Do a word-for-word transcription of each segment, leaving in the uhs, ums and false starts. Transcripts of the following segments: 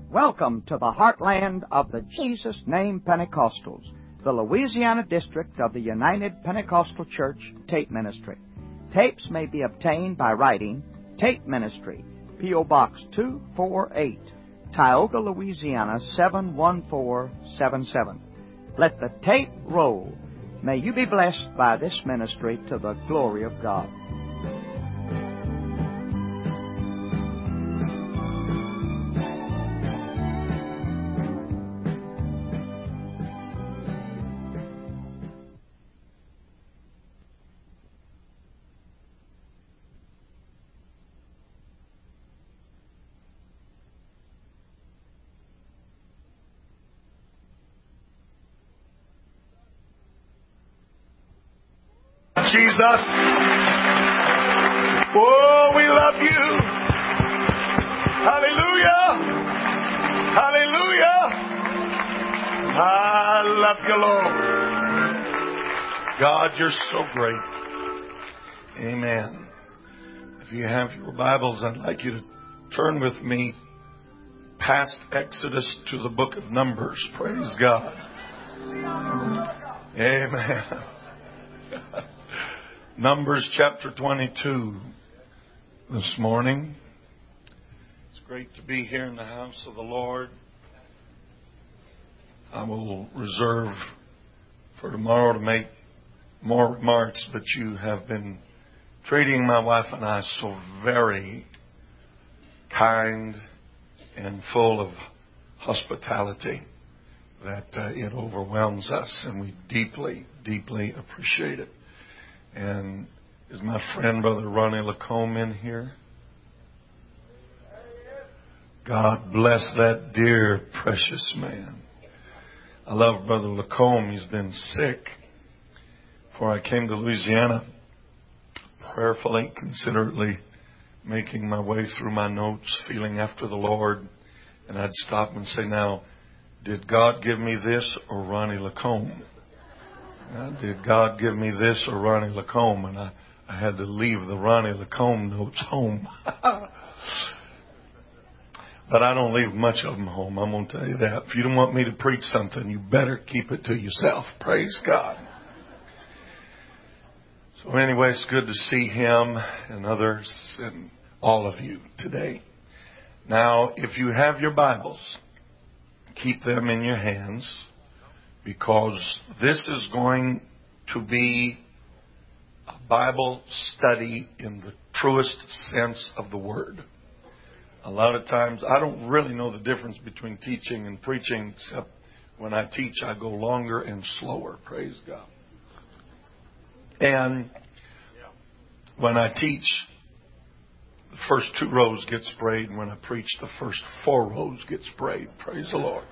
Welcome to the heartland of the Jesus Name Pentecostals, the Louisiana district of the United Pentecostal Church Tape Ministry. Tapes may be obtained by writing Tape Ministry, P O Box two forty-eight, Tioga, Louisiana seven one four seven seven. Let the tape roll. May you be blessed by this ministry to the glory of God. Jesus. Oh, we love you. Hallelujah. Hallelujah. I love you, Lord. God, you're so great. Amen. If you have your Bibles, I'd like you to turn with me past Exodus to the book of Numbers. Praise God. Amen. Numbers chapter twenty-two this morning. It's great to be here in the house of the Lord. I will reserve for tomorrow to make more remarks, but you have been treating my wife and I so very kind and full of hospitality that uh, it overwhelms us, and we deeply, deeply appreciate it. And is my friend, Brother Ronnie Lacombe, in here? God bless that dear, precious man. I love Brother Lacombe. He's been sick. Before I came to Louisiana, prayerfully, considerately making my way through my notes, feeling after the Lord. And I'd stop and say, now, did God give me this or Ronnie Lacombe? Now, did God give me this or Ronnie Lacombe? And I, I had to leave the Ronnie Lacombe notes home. But I don't leave much of them home. I'm going to tell you that. If you don't want me to preach something, you better keep it to yourself. Praise God. So anyway, it's good to see him and others and all of you today. Now, if you have your Bibles, keep them in your hands, because this is going to be a Bible study in the truest sense of the word. A lot of times, I don't really know the difference between teaching and preaching, except when I teach, I go longer and slower. Praise God. And when I teach, the first two rows get sprayed, and when I preach, the first four rows get sprayed. Praise the Lord.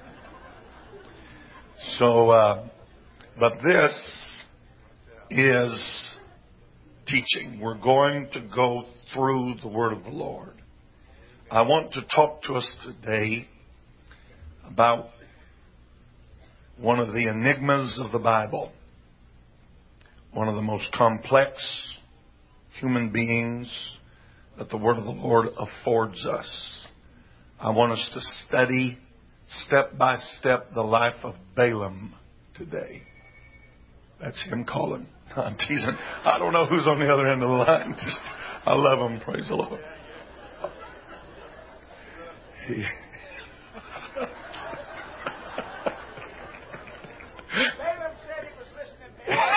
So, uh, but this is teaching. We're going to go through the Word of the Lord. I want to talk to us today about one of the enigmas of the Bible, one of the most complex human beings that the Word of the Lord affords us. I want us to study step by step the life of Balaam today. That's him calling. I'm teasing. I don't know who's on the other end of the line. Just, I love him. Praise the Lord. He, Balaam said he was listening to him.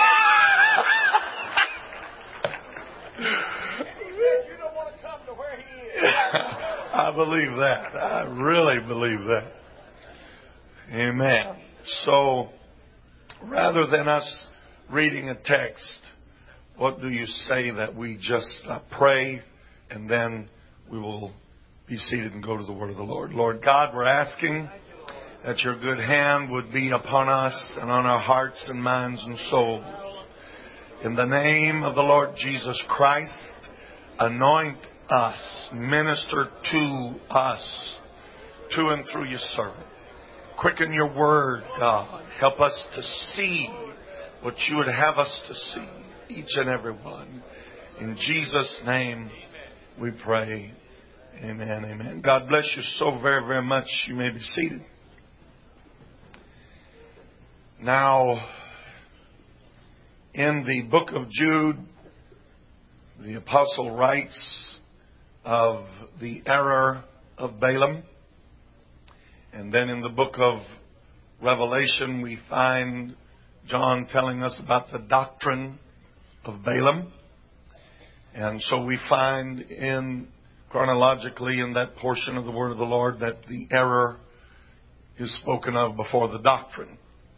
And he said, you don't want to come to where he is. I believe that. I really believe that. Amen. So, rather than us reading a text, what do you say that we just uh, pray and then we will be seated and go to the Word of the Lord? Lord God, we're asking that your good hand would be upon us and on our hearts and minds and souls. In the name of the Lord Jesus Christ, anoint us, minister to us, to and through your servant. Quicken your word, God. Help us to see what you would have us to see, each and every one. In Jesus' name we pray. Amen, amen. God bless you so very, very much. You may be seated. Now, in the book of Jude, the apostle writes of the error of Balaam. And then in the book of Revelation, we find John telling us about the doctrine of Balaam. And so we find in chronologically in that portion of the word of the Lord that the error is spoken of before the doctrine.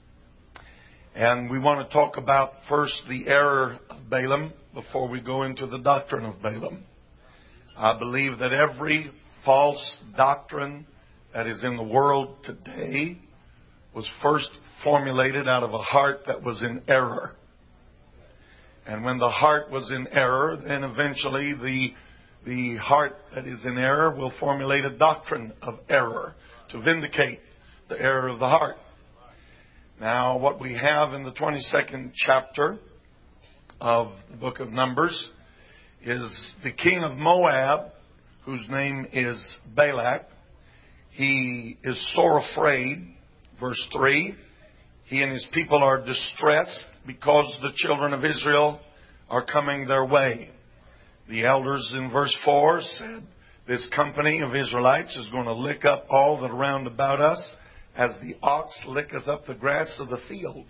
And we want to talk about first the error of Balaam before we go into the doctrine of Balaam. I believe that every false doctrine that is in the world today was first formulated out of a heart that was in error. And when the heart was in error, then eventually the, the heart that is in error will formulate a doctrine of error to vindicate the error of the heart. Now, what we have in the twenty-second chapter of the book of Numbers is the king of Moab, whose name is Balak. He is sore afraid. Verse three, he and his people are distressed because the children of Israel are coming their way. The elders in verse four said, this company of Israelites is going to lick up all that are round about us as the ox licketh up the grass of the field.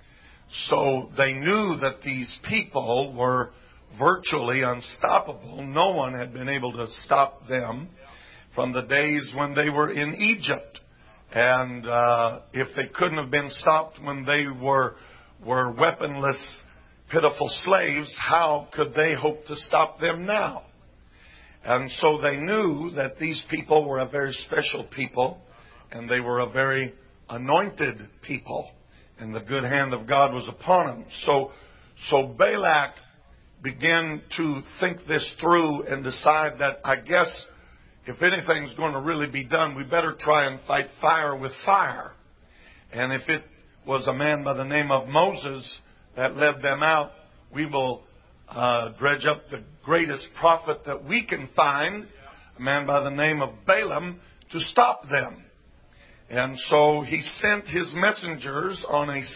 So they knew that these people were virtually unstoppable. No one had been able to stop them from the days when they were in Egypt. And uh, if they couldn't have been stopped when they were were weaponless, pitiful slaves, how could they hope to stop them now? And so they knew that these people were a very special people, and they were a very anointed people, and the good hand of God was upon them. So, so Balak began to think this through and decide that, I guess, if anything's going to really be done, we better try and fight fire with fire. And if it was a man by the name of Moses that led them out, we will uh, dredge up the greatest prophet that we can find, a man by the name of Balaam, to stop them. And so he sent his messengers on a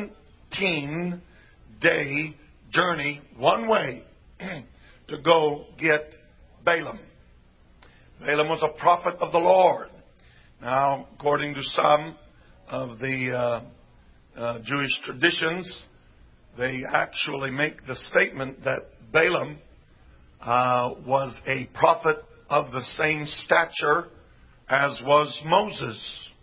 seventeen-day journey one way to go get Balaam. Balaam was a prophet of the Lord. Now, according to some of the uh, uh, Jewish traditions, they actually make the statement that Balaam uh, was a prophet of the same stature as was Moses.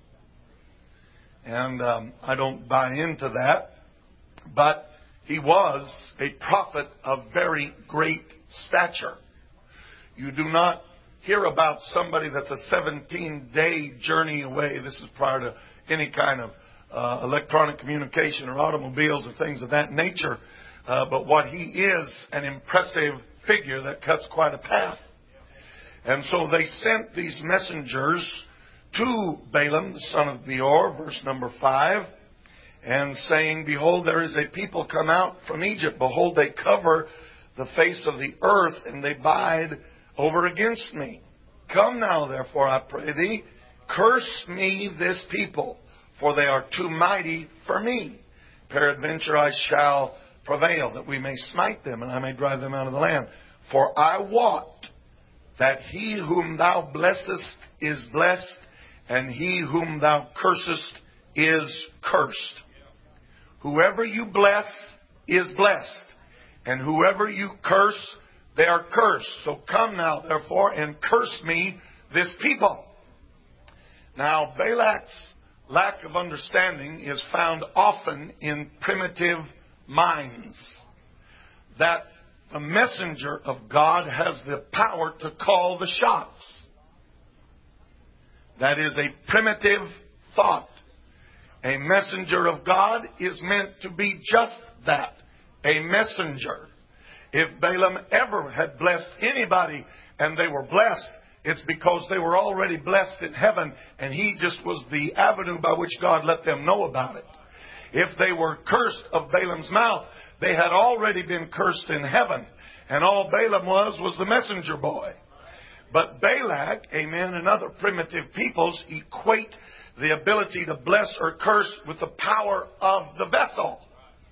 And um, I don't buy into that, but he was a prophet of very great stature. You do not hear about somebody that's a seventeen-day journey away. This is prior to any kind of uh, electronic communication or automobiles or things of that nature. Uh, but what he is, an impressive figure that cuts quite a path. And so they sent these messengers to Balaam, the son of Beor, verse number five, and saying, behold, there is a people come out from Egypt. Behold, they cover the face of the earth, and they bide over against me. Come now, therefore, I pray thee, curse me this people, for they are too mighty for me. Peradventure I shall prevail, that we may smite them, and I may drive them out of the land. For I wot that he whom thou blessest is blessed, and he whom thou cursest is cursed. Whoever you bless is blessed, and whoever you curse, they are cursed. So come now, therefore, and curse me this people. Now, Balak's lack of understanding is found often in primitive minds. That the messenger of God has the power to call the shots. That is a primitive thought. A messenger of God is meant to be just that, a messenger. If Balaam ever had blessed anybody and they were blessed, it's because they were already blessed in heaven, and he just was the avenue by which God let them know about it. If they were cursed of Balaam's mouth, they had already been cursed in heaven, and all Balaam was was the messenger boy. But Balak, amen, and other primitive peoples equate the ability to bless or curse with the power of the vessel.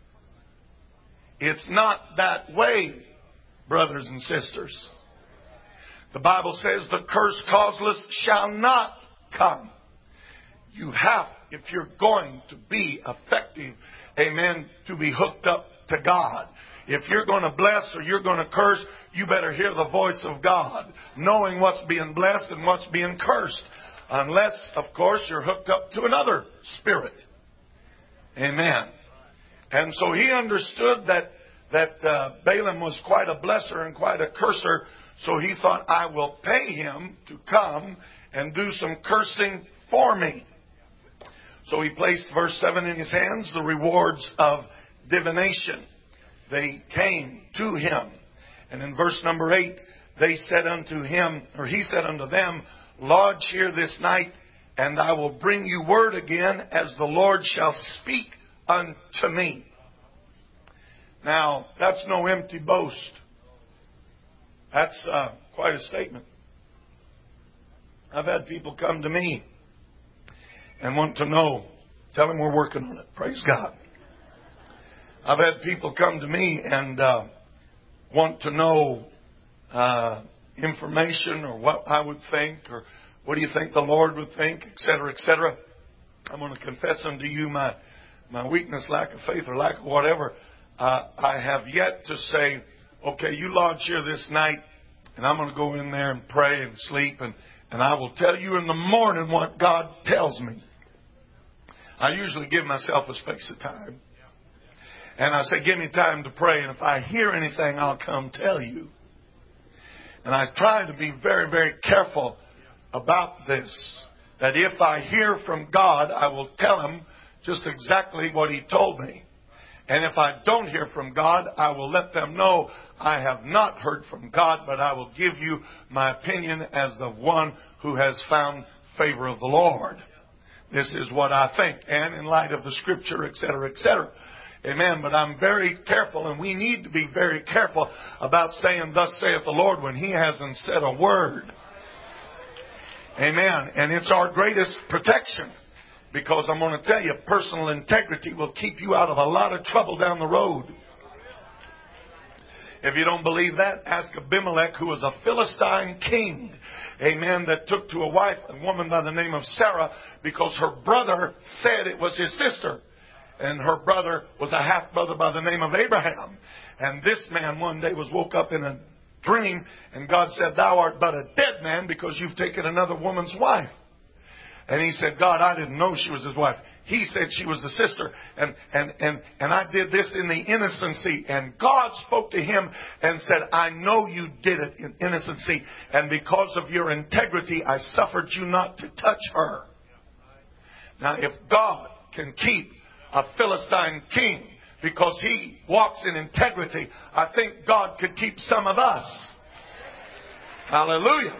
It's not that way, brothers and sisters. The Bible says the curse causeless shall not come. You have, if you're going to be effective, amen, to be hooked up to God. If you're going to bless or you're going to curse, you better hear the voice of God, knowing what's being blessed and what's being cursed. Unless, of course, you're hooked up to another spirit. Amen. And so he understood that, that uh, Balaam was quite a blesser and quite a curser. So he thought, I will pay him to come and do some cursing for me. So he placed verse seven in his hands, the rewards of divination. They came to him. And in verse number eight, they said unto him, or he said unto them, Lodge here this night, and I will bring you word again as the Lord shall speak unto me. Now, that's no empty boast. That's uh, quite a statement. I've had people come to me and want to know. Tell them we're working on it. Praise God. I've had people come to me and uh, want to know uh, information or what I would think or what do you think the Lord would think, et cetera, et cetera. I'm going to confess unto you my my weakness, lack of faith, or lack of whatever. Uh, I have yet to say, okay, you lodge here this night, and I'm going to go in there and pray and sleep, and, and I will tell you in the morning what God tells me. I usually give myself a space of time. And I say, give me time to pray, and if I hear anything, I'll come tell you. And I try to be very, very careful about this. That if I hear from God, I will tell Him just exactly what He told me. And if I don't hear from God, I will let them know I have not heard from God, but I will give you my opinion as of one who has found favor of the Lord. This is what I think, and in light of the Scripture, et cetera, et cetera. Amen. But I'm very careful, and we need to be very careful about saying, thus saith the Lord, when He hasn't said a word. Amen. And it's our greatest protection. Because I'm going to tell you, personal integrity will keep you out of a lot of trouble down the road. If you don't believe that, ask Abimelech, who was a Philistine king. Amen. That took to a wife, a woman by the name of Sarah, because her brother said it was his sister. And her brother was a half-brother by the name of Abraham. And this man one day was woke up in a dream, and God said, thou art but a dead man because you've taken another woman's wife. And he said, God, I didn't know she was his wife. He said she was the sister. And, and, and, and I did this in the innocency. And God spoke to him and said, I know you did it in innocency. And because of your integrity, I suffered you not to touch her. Now, if God can keep a Philistine king because he walks in integrity, I think God could keep some of us. Hallelujah.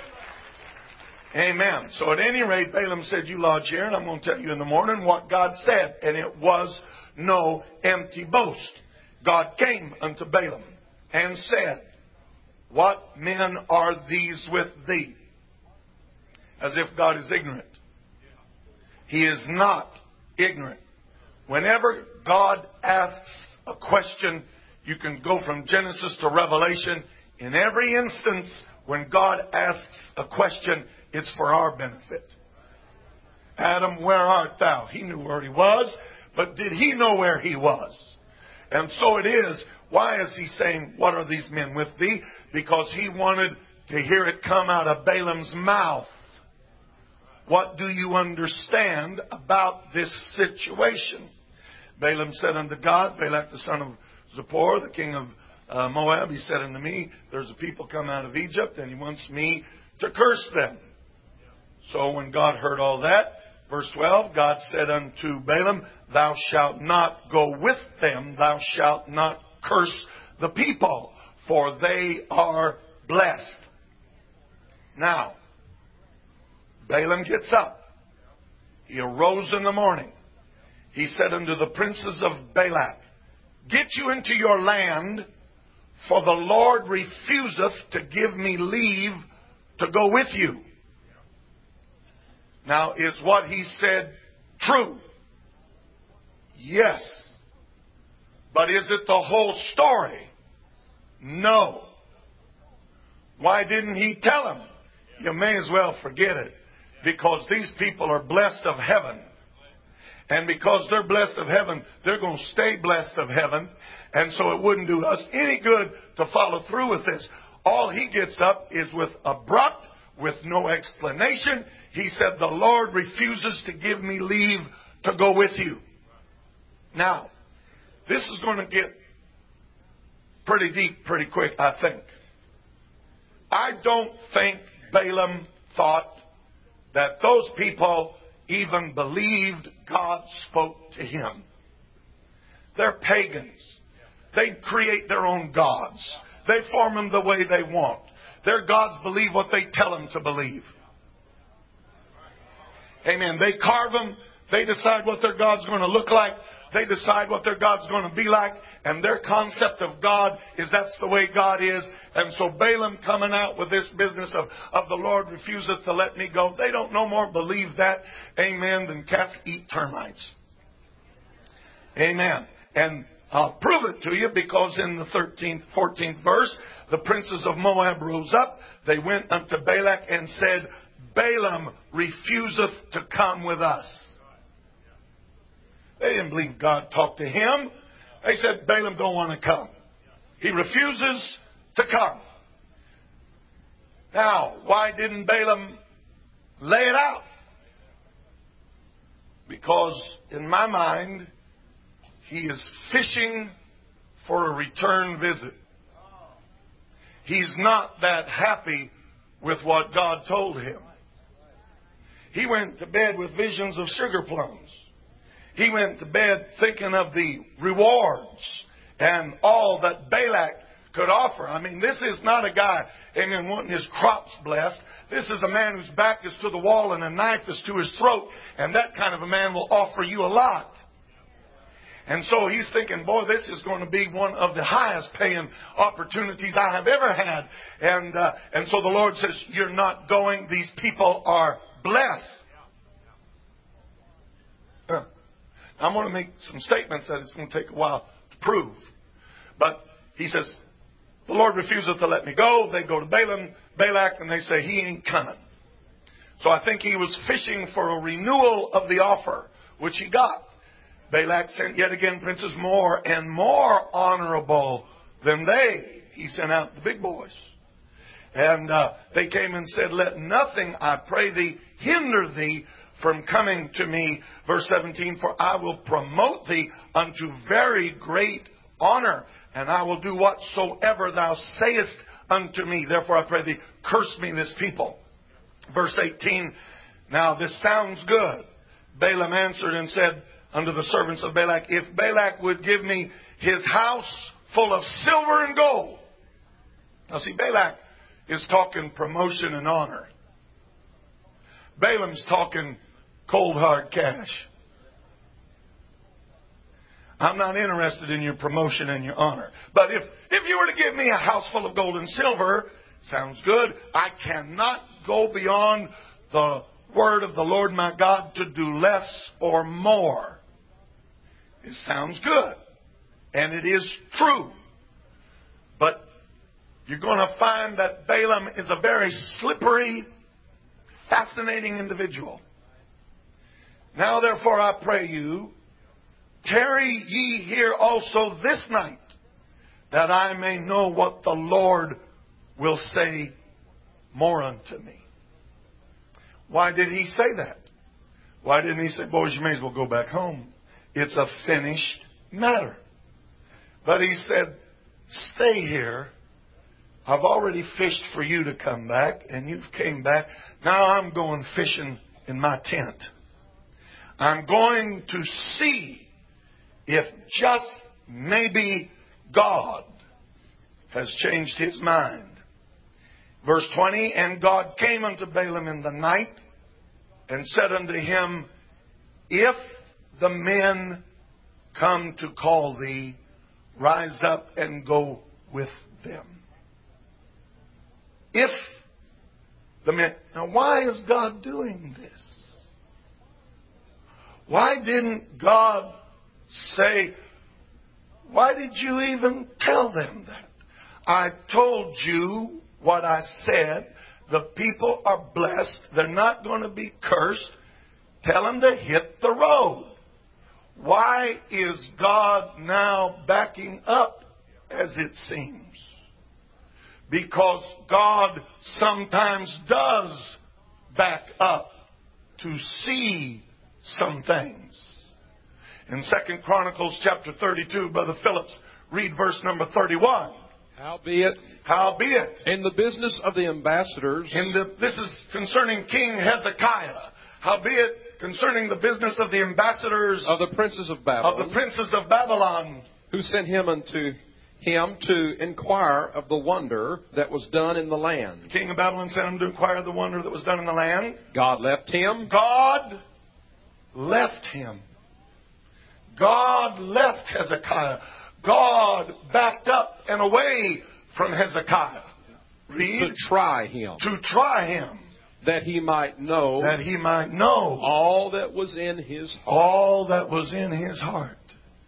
Amen. So at any rate, Balaam said, you lodge here, and I'm going to tell you in the morning what God said. And it was no empty boast. God came unto Balaam and said, what men are these with thee? As if God is ignorant. He is not ignorant. Whenever God asks a question, you can go from Genesis to Revelation. In every instance, when God asks a question, it's for our benefit. Adam, where art thou? He knew where he was, but did he know where he was? And so it is. Why is he saying, what are these men with thee? Because he wanted to hear it come out of Balaam's mouth. What do you understand about this situation? Balaam said unto God, Balak the son of Zippor, the king of uh, Moab, he said unto me, there's a people come out of Egypt, and he wants me to curse them. So when God heard all that, verse twelve, God said unto Balaam, thou shalt not go with them, thou shalt not curse the people, for they are blessed. Now, Balaam gets up. He arose in the morning. He said unto the princes of Balak, get you into your land, for the Lord refuseth to give me leave to go with you. Now, is what he said true? Yes. But is it the whole story? No. Why didn't he tell them? You may as well forget it. Because these people are blessed of heaven. And because they're blessed of heaven, they're going to stay blessed of heaven. And so it wouldn't do us any good to follow through with this. All he gets up is with abrupt, with no explanation. He said, the Lord refuses to give me leave to go with you. Now, this is going to get pretty deep pretty quick, I think. I don't think Balaam thought that those people even believed God spoke to him. They're pagans. They create their own gods. They form them the way they want. Their gods believe what they tell them to believe. Amen. They carve them. They decide what their God's going to look like. They decide what their God's going to be like. And their concept of God is that's the way God is. And so Balaam coming out with this business of, of the Lord refuseth to let me go. They don't no more believe that, amen, than cats eat termites. Amen. And I'll prove it to you because in the thirteenth, fourteenth verse, the princes of Moab rose up. They went unto Balak and said, Balaam refuseth to come with us. They didn't believe God talked to him. They said, Balaam don't want to come. He refuses to come. Now, why didn't Balaam lay it out? Because, in my mind, he is fishing for a return visit. He's not that happy with what God told him. He went to bed with visions of sugar plums. He went to bed thinking of the rewards and all that Balak could offer. I mean, this is not a guy, amen, wanting his crops blessed. This is a man whose back is to the wall and a knife is to his throat. And that kind of a man will offer you a lot. And so he's thinking, boy, this is going to be one of the highest paying opportunities I have ever had. And, uh, and so the Lord says, you're not going. These people are blessed. Uh. I'm going to make some statements that it's going to take a while to prove. But he says, the Lord refuseth to let me go. They go to Balaam, Balak, and they say, he ain't coming. So I think he was fishing for a renewal of the offer, which he got. Balak sent yet again princes more and more honorable than they. He sent out the big boys. And uh, they came and said, let nothing, I pray thee, hinder thee from coming to me. Verse seventeen, for I will promote thee unto very great honor, and I will do whatsoever thou sayest unto me. Therefore I pray thee, curse me this people. Verse eighteen, now this sounds good. Balaam answered and said unto the servants of Balak, if Balak would give me his house full of silver and gold. Now see, Balak is talking promotion and honor. Balaam's talking cold hard cash. I'm not interested in your promotion and your honor. But if, if you were to give me a house full of gold and silver, sounds good. I cannot go beyond the word of the Lord my God to do less or more. It sounds good. And it is true. But you're going to find that Balaam is a very slippery, fascinating individual. Now therefore I pray you, tarry ye here also this night, that I may know what the Lord will say more unto me. Why did he say that? Why didn't he say, boys, you may as well go back home. It's a finished matter. But he said, stay here. I've already fished for you to come back, and you've came back. Now I'm going fishing in my tent. I'm going to see if just maybe God has changed his mind. Verse twenty, and God came unto Balaam in the night and said unto him, if the men come to call thee, rise up and go with them. If the men. Now, why is God doing this? Why didn't God say, why did you even tell them that? I told you what I said. The people are blessed. They're not going to be cursed. Tell them to hit the road. Why is God now backing up, as it seems? Because God sometimes does back up to see some things. In Second Chronicles chapter thirty-two, Brother Phillips, read verse number thirty-one. Howbeit, Howbeit, in the business of the ambassadors, in the, this is concerning King Hezekiah. Howbeit, concerning the business of the ambassadors of the princes of Babylon, of the princes of Babylon, who sent him unto him to inquire of the wonder that was done in the land. The king of Babylon sent him to inquire of the wonder that was done in the land. God left him. God left him. God left Hezekiah. God backed up and away from Hezekiah. Read. To try him. To try him. That he might know. That he might know. All that was in his heart. All that was in his heart.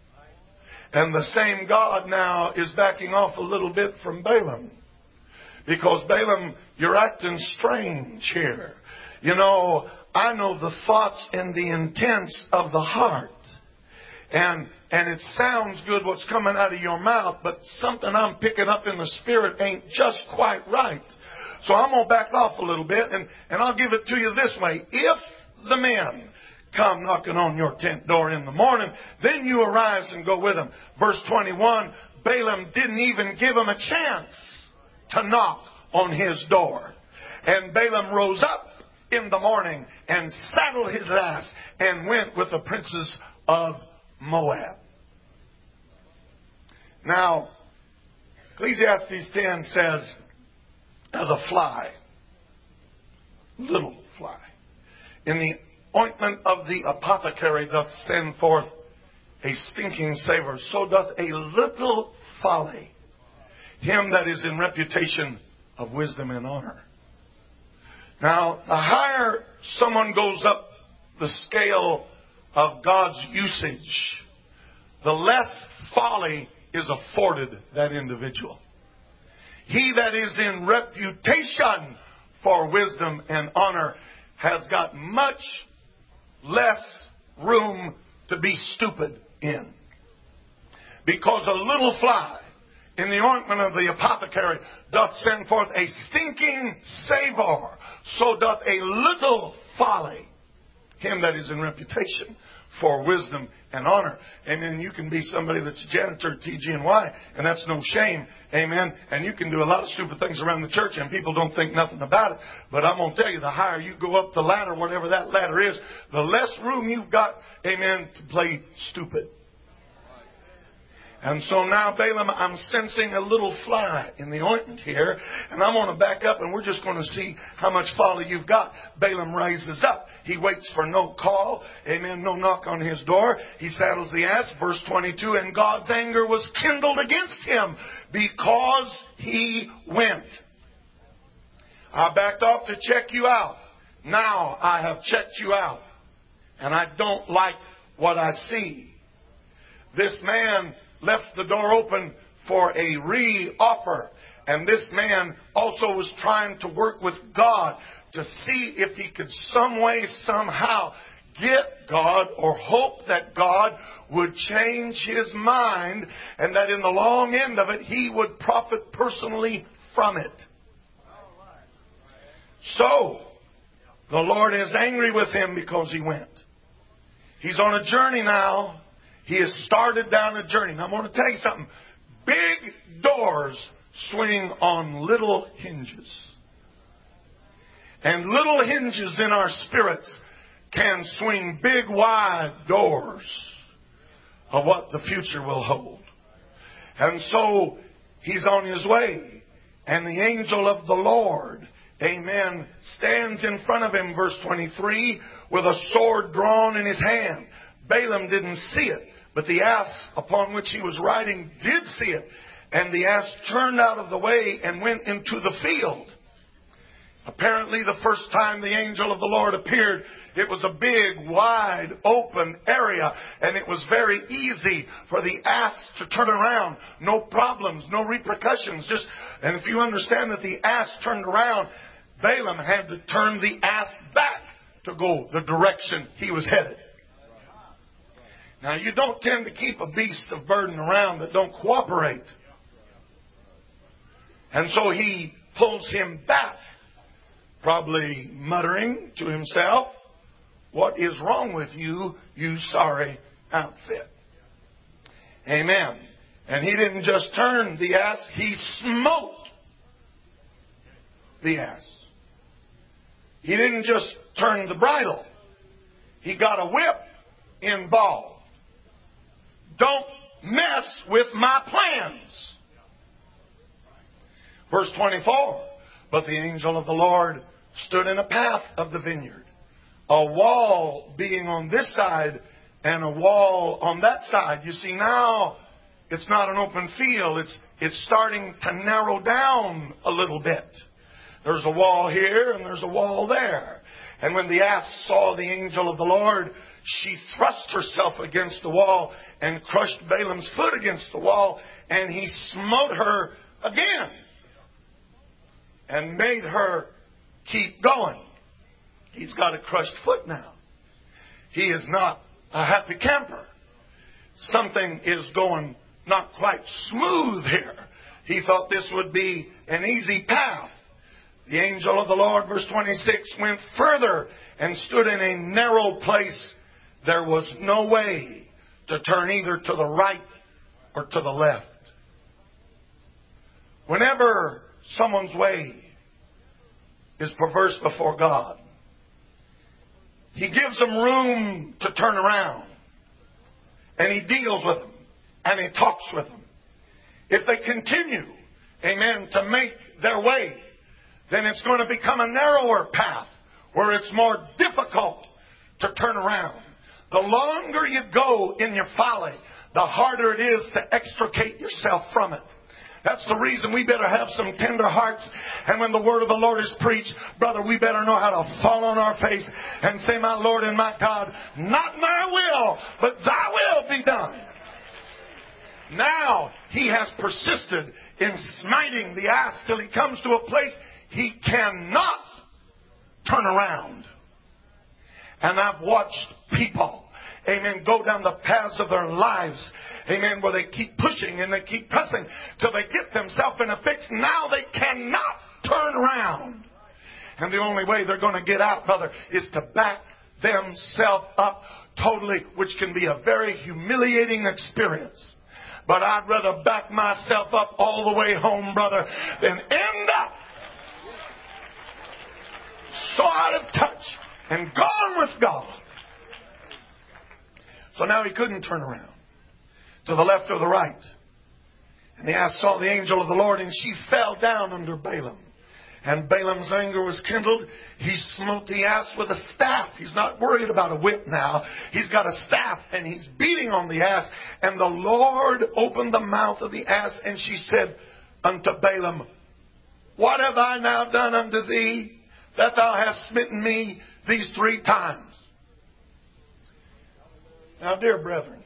And the same God now is backing off a little bit from Balaam. Because Balaam, you're acting strange here. You know, I know the thoughts and the intents of the heart. And and it sounds good what's coming out of your mouth, but something I'm picking up in the spirit ain't just quite right. So I'm going to back off a little bit, and, and I'll give it to you this way. If the men come knocking on your tent door in the morning, then you arise and go with them. Verse twenty-one, Balaam didn't even give him a chance to knock on his door. And Balaam rose up in the morning and saddled his ass and went with the princes of Moab. Now, Ecclesiastes ten says, as a fly, little fly, in the ointment of the apothecary doth send forth a stinking savor, so doth a little folly him that is in reputation of wisdom and honor. Now, the higher someone goes up the scale of God's usage, the less folly is afforded that individual. He that is in reputation for wisdom and honor has got much less room to be stupid in. Because a little fly in the ointment of the apothecary doth send forth a stinking savor, so doth a little folly him that is in reputation for wisdom and honor. Amen. You can be somebody that's a janitor at T G N Y, and that's no shame. Amen. And you can do a lot of stupid things around the church, and people don't think nothing about it. But I'm going to tell you, the higher you go up the ladder, whatever that ladder is, the less room you've got, amen, to play stupid. And so now, Balaam, I'm sensing a little fly in the ointment here. And I'm going to back up, and we're just going to see how much folly you've got. Balaam rises up. He waits for no call. Amen. No knock on his door. He saddles the ass. Verse twenty-two, and God's anger was kindled against him because he went. I backed off to check you out. Now I have checked you out. And I don't like what I see. This man left the door open for a re-offer. And this man also was trying to work with God to see if he could some way, somehow get God or hope that God would change his mind and that in the long end of it he would profit personally from it. So, the Lord is angry with him because he went. He's on a journey now. He has started down a journey. Now, I'm going to tell you something. Big doors swing on little hinges. And little hinges in our spirits can swing big, wide doors of what the future will hold. And so, he's on his way. And the angel of the Lord, amen, stands in front of him, verse twenty-three, with a sword drawn in his hand. Balaam didn't see it. But the ass upon which he was riding did see it. And the ass turned out of the way and went into the field. Apparently, the first time the angel of the Lord appeared, it was a big, wide, open area, and it was very easy for the ass to turn around. No problems, no repercussions. Just, and if you understand that the ass turned around, Balaam had to turn the ass back to go the direction he was headed. Now, you don't tend to keep a beast of burden around that don't cooperate. And so he pulls him back, probably muttering to himself, "What is wrong with you, you sorry outfit?" Amen. And he didn't just turn the ass, he smote the ass. He didn't just turn the bridle. He got a whip involved. Don't mess with my plans. Verse twenty-four. But the angel of the Lord stood in a path of the vineyard, a wall being on this side and a wall on that side. You see, now it's not an open field. It's, it's starting to narrow down a little bit. There's a wall here and there's a wall there. And when the ass saw the angel of the Lord, she thrust herself against the wall and crushed Balaam's foot against the wall, and he smote her again and made her keep going. He's got a crushed foot now. He is not a happy camper. Something is going not quite smooth here. He thought this would be an easy path. The angel of the Lord, verse twenty-six, went further and stood in a narrow place. There was no way to turn either to the right or to the left. Whenever someone's way is perverse before God, He gives them room to turn around. And He deals with them. And He talks with them. If they continue, amen, to make their way, then it's going to become a narrower path where it's more difficult to turn around. The longer you go in your folly, the harder it is to extricate yourself from it. That's the reason we better have some tender hearts. And when the word of the Lord is preached, brother, we better know how to fall on our face and say, "My Lord and my God, not my will, but thy will be done." Now he has persisted in smiting the ass till he comes to a place he cannot turn around. And I've watched people, amen, go down the paths of their lives, amen, where they keep pushing and they keep pressing till they get themselves in a fix. Now they cannot turn around. And the only way they're going to get out, brother, is to back themselves up totally, which can be a very humiliating experience. But I'd rather back myself up all the way home, brother, than end up so out of touch and gone with God. So now he couldn't turn around to the left or the right. And the ass saw the angel of the Lord, and she fell down under Balaam. And Balaam's anger was kindled. He smote the ass with a staff. He's not worried about a whip now. He's got a staff, and he's beating on the ass. And the Lord opened the mouth of the ass, and she said unto Balaam, "What have I now done unto thee, that thou hast smitten me these three times?" Now, dear brethren,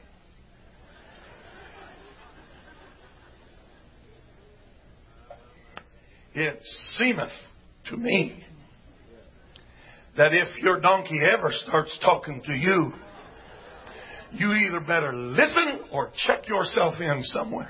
it seemeth to me that if your donkey ever starts talking to you, you either better listen or check yourself in somewhere.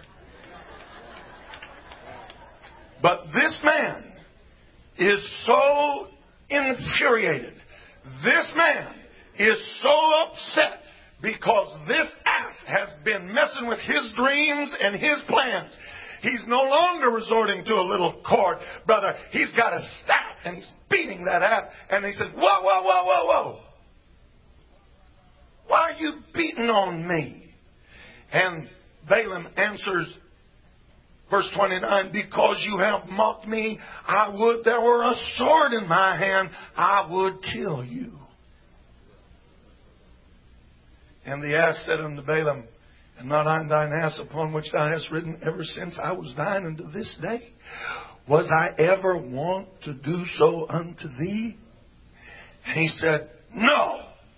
But this man is so infuriated. This man is so upset because this ass has been messing with his dreams and his plans. He's no longer resorting to a little cord, brother. He's got a staff and he's beating that ass. And he says, "Whoa, whoa, whoa, whoa, whoa. Why are you beating on me?" And Balaam answers, verse twenty-nine, "Because you have mocked me, I would there were a sword in my hand, I would kill you." And the ass said unto Balaam, "And not I thine ass upon which thou hast ridden ever since I was thine unto this day? Was I ever wont to do so unto thee? And he said, no.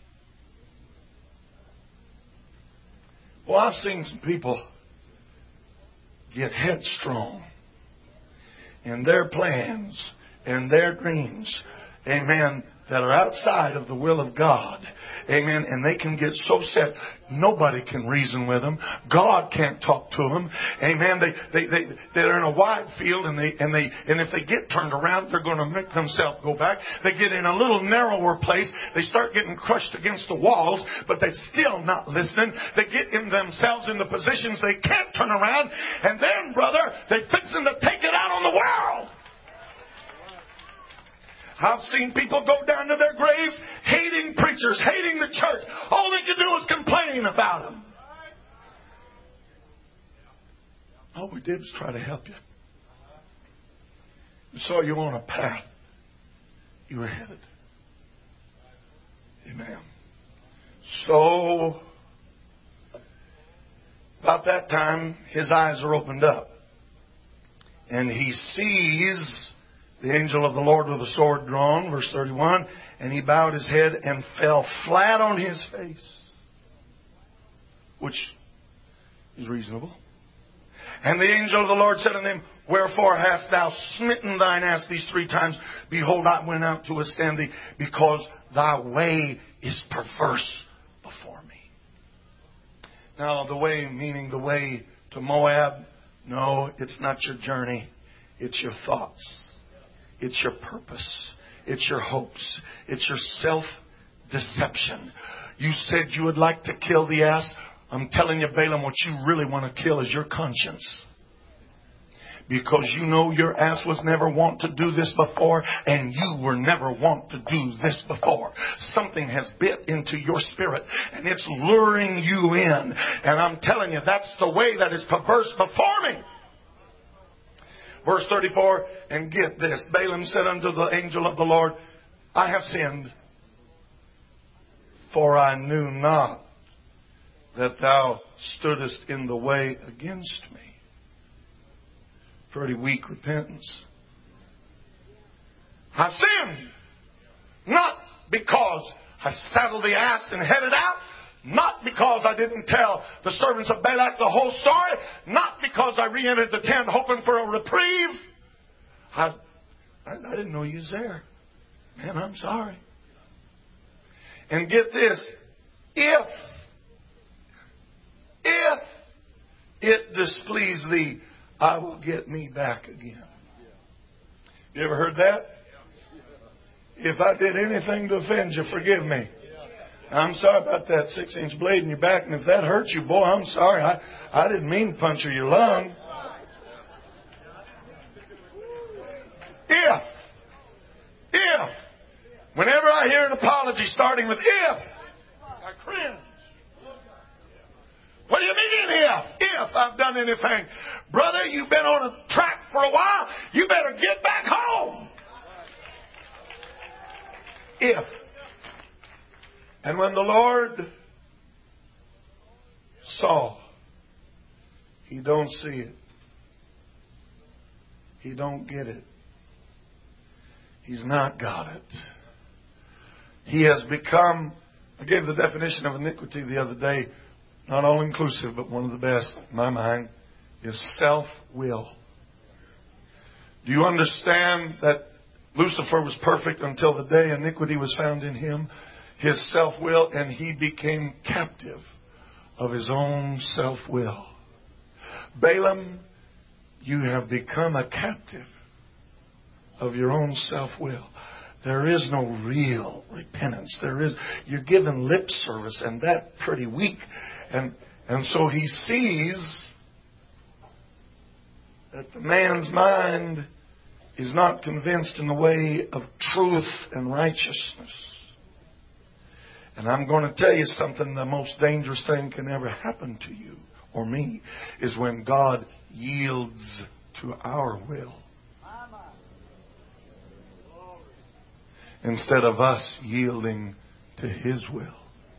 Well, I've seen some people get headstrong in their plans and their dreams. Amen. That are outside of the will of God. Amen. And they can get so set, nobody can reason with them. God can't talk to them. Amen. They, they, they, they're in a wide field and they, and they, and if they get turned around, they're going to make themselves go back. They get in a little narrower place. They start getting crushed against the walls, but they're still not listening. They get in themselves into positions they can't turn around. And then, brother, they're fixing to take it out on the world. I've seen people go down to their graves hating preachers, hating the church. All they can do is complain about them. All we did was try to help you. We saw you on a path you were headed. Amen. So, about that time, his eyes are opened up. And he sees the angel of the Lord with a sword drawn, verse thirty-one, and he bowed his head and fell flat on his face, which is reasonable. And the angel of the Lord said unto him, wherefore hast thou smitten thine ass these three times? Behold, I went out to withstand thee, because thy way is perverse before me. Now, the way, meaning the way to Moab, no, it's not your journey. It's your thoughts. It's your purpose. It's your hopes. It's your self-deception. You said you would like to kill the ass. I'm telling you, Balaam, what you really want to kill is your conscience. Because you know your ass was never wont to do this before, and you were never wont to do this before. Something has bit into your spirit, and it's luring you in. And I'm telling you, that's the way that is perverse before me. Verse thirty-four, and get this. Balaam said unto the angel of the Lord, I have sinned, for I knew not that thou stoodest in the way against me. Pretty weak repentance. I've sinned, not because I saddled the ass and headed out. Not because I didn't tell the servants of Balak the whole story. Not because I re-entered the tent hoping for a reprieve. I, I, I didn't know you was there. Man, I'm sorry. And get this. If, if it displease thee, I will get me back again. You ever heard that? If I did anything to offend you, forgive me. I'm sorry about that six-inch blade in your back, and if that hurts you, boy, I'm sorry. I, I didn't mean to puncture your lung. If, if, whenever I hear an apology starting with if, I cringe. What do you mean if? If I've done anything. Brother, you've been on a track for a while. You better get back home. If. And when the Lord saw, He don't see it. He don't get it. He's not got it. He has become, I gave the definition of iniquity the other day, not all inclusive, but one of the best in my mind, is self-will. Do you understand that Lucifer was perfect until the day iniquity was found in him? His self-will, and he became captive of his own self-will. Balaam, you have become a captive of your own self-will. There is no real repentance. There is, you're given lip service, and that pretty weak. And, and so he sees that the man's mind is not convinced in the way of truth and righteousness. And I'm going to tell you something, the most dangerous thing can ever happen to you or me is when God yields to our will instead of us yielding to His will.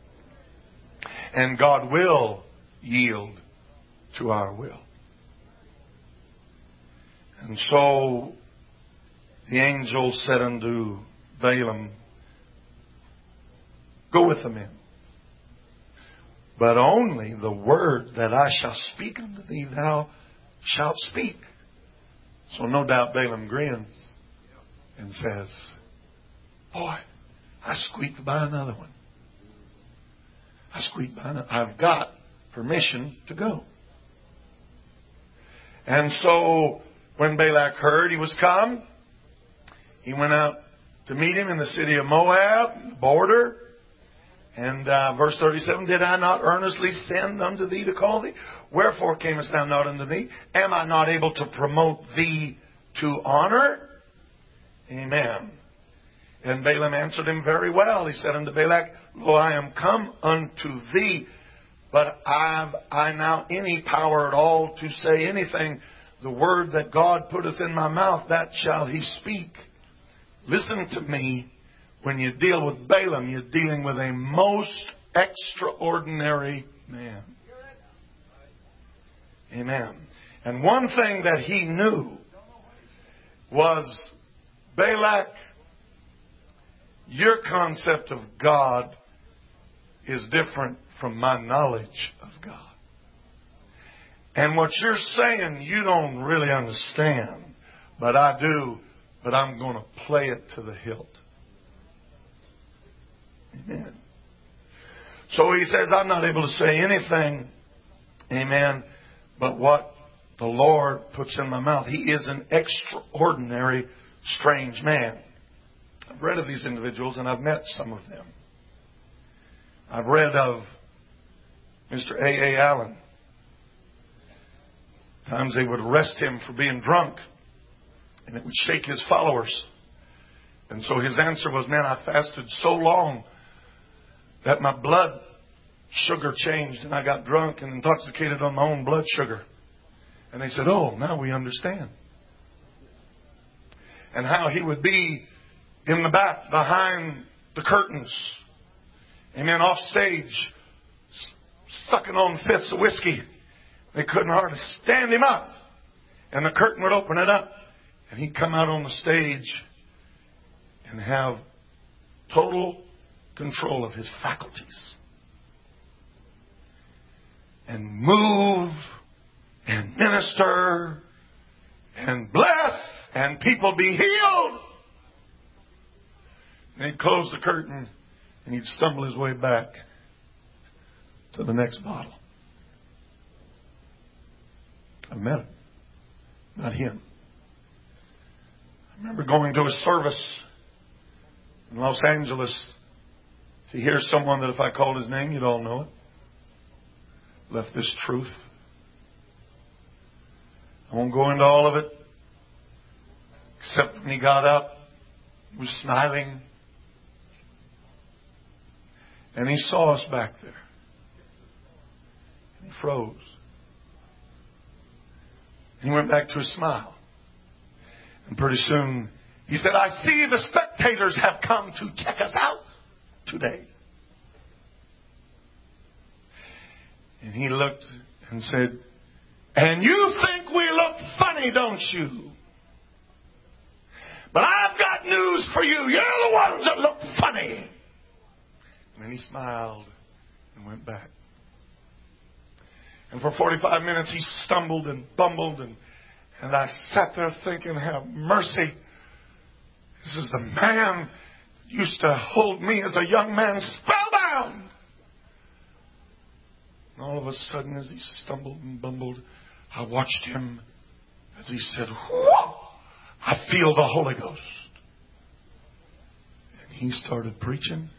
And God will yield to our will. And so the angel said unto Balaam, Go with the men, but only the word that I shall speak unto thee thou shalt speak. So no doubt Balaam grins and says, Boy, I squeaked by another one. I squeaked by another. I've got permission to go. And so when Balak heard he was come, he went out to meet him in the city of Moab, the border. And uh, verse thirty-seven, Did I not earnestly send unto thee to call thee? Wherefore camest thou not unto me? Am I not able to promote thee to honor? Amen. And Balaam answered him very well. He said unto Balak, Lo, I am come unto thee, but have I now any power at all to say anything? The word that God putteth in my mouth, that shall he speak. Listen to me. When you deal with Balaam, you're dealing with a most extraordinary man. Amen. And one thing that he knew was, Balak, your concept of God is different from my knowledge of God. And what you're saying, you don't really understand. But I do. But I'm going to play it to the hilt. Amen. So he says, I'm not able to say anything. Amen. But what the Lord puts in my mouth. He is an extraordinary, strange man. I've read of these individuals and I've met some of them. I've read of Mister A A Allen. Times they would arrest him for being drunk, and it would shake his followers. And so his answer was, man, I fasted so long that my blood sugar changed and I got drunk and intoxicated on my own blood sugar. And they said, oh, now we understand. And how he would be in the back behind the curtains. Amen. Off stage, sucking on fifths of whiskey. They couldn't hardly stand him up. And the curtain would open it up. And he'd come out on the stage and have total control of his faculties. And move and minister and bless and people be healed. And he'd close the curtain and he'd stumble his way back to the next bottle. I met him, not him. I remember going to a service in Los Angeles to hear someone that if I called his name, you'd all know it. Left this truth. I won't go into all of it. Except when he got up, he was smiling. And he saw us back there. And he froze. And he went back to his smile. And pretty soon, he said, I see the spectators have come to check us out today. And he looked and said, and you think we look funny, don't you? But I've got news for you. You're the ones that look funny. And then he smiled and went back. And for forty-five minutes he stumbled and bumbled. And, and I sat there thinking, have mercy. This is the man that used to hold me as a young man spellbound. And all of a sudden, as he stumbled and bumbled, I watched him as he said, whoa, I feel the Holy Ghost. And he started preaching.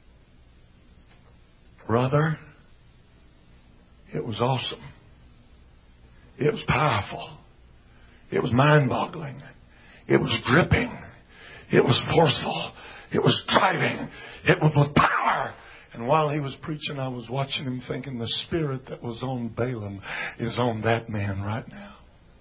Brother, it was awesome. It was powerful. It was mind-boggling. It was gripping. It was forceful. It was driving. It was with power. And while he was preaching, I was watching him thinking the spirit that was on Balaam is on that man right now.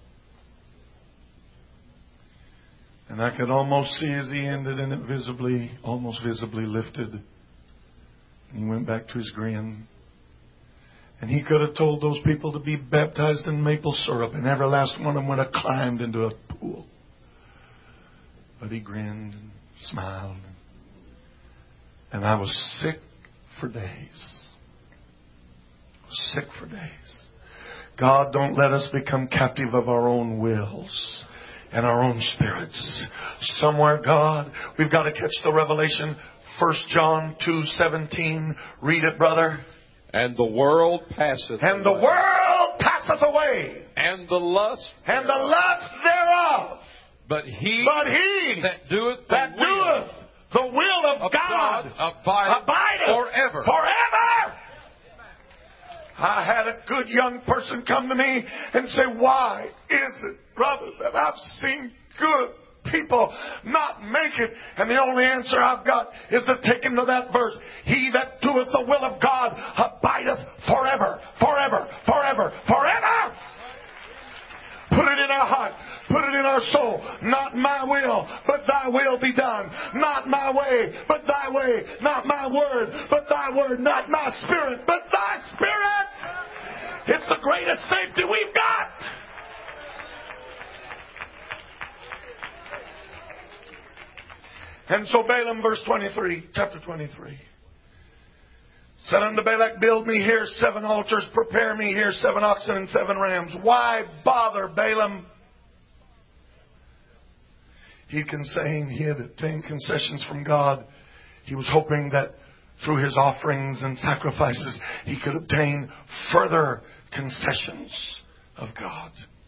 And I could almost see as he ended and it visibly, almost visibly lifted. And he went back to his grin. And he could have told those people to be baptized in maple syrup, and every last one of them would have climbed into a pool. But he grinned and smiled. And I was sick for days. I was sick for days. God, don't let us become captive of our own wills and our own spirits. Somewhere, God, we've got to catch the revelation. First John two seventeen. Read it, brother. And the world passeth And away. the world passeth away. And the lust. And the lust thereof. But he, But he that doeth the that will doeth the will of, of God, God abideth, abideth forever. Forever. I had a good young person come to me and say, why is it, brother, that I've seen good people not make it? And the only answer I've got is to take him to that verse. He that doeth the will of God abideth forever, forever, forever, forever. Put it in our heart. Put it in our soul. Not my will, but thy will be done. Not my way, but thy way. Not my word, but thy word. Not my spirit, but thy spirit. It's the greatest safety we've got. And so Balaam, verse twenty-three, chapter twenty-three. Said unto Balak, build me here seven altars, prepare me here seven oxen and seven rams. Why bother, Balaam? He can saying he had obtained concessions from God. He was hoping that through his offerings and sacrifices he could obtain further concessions of God.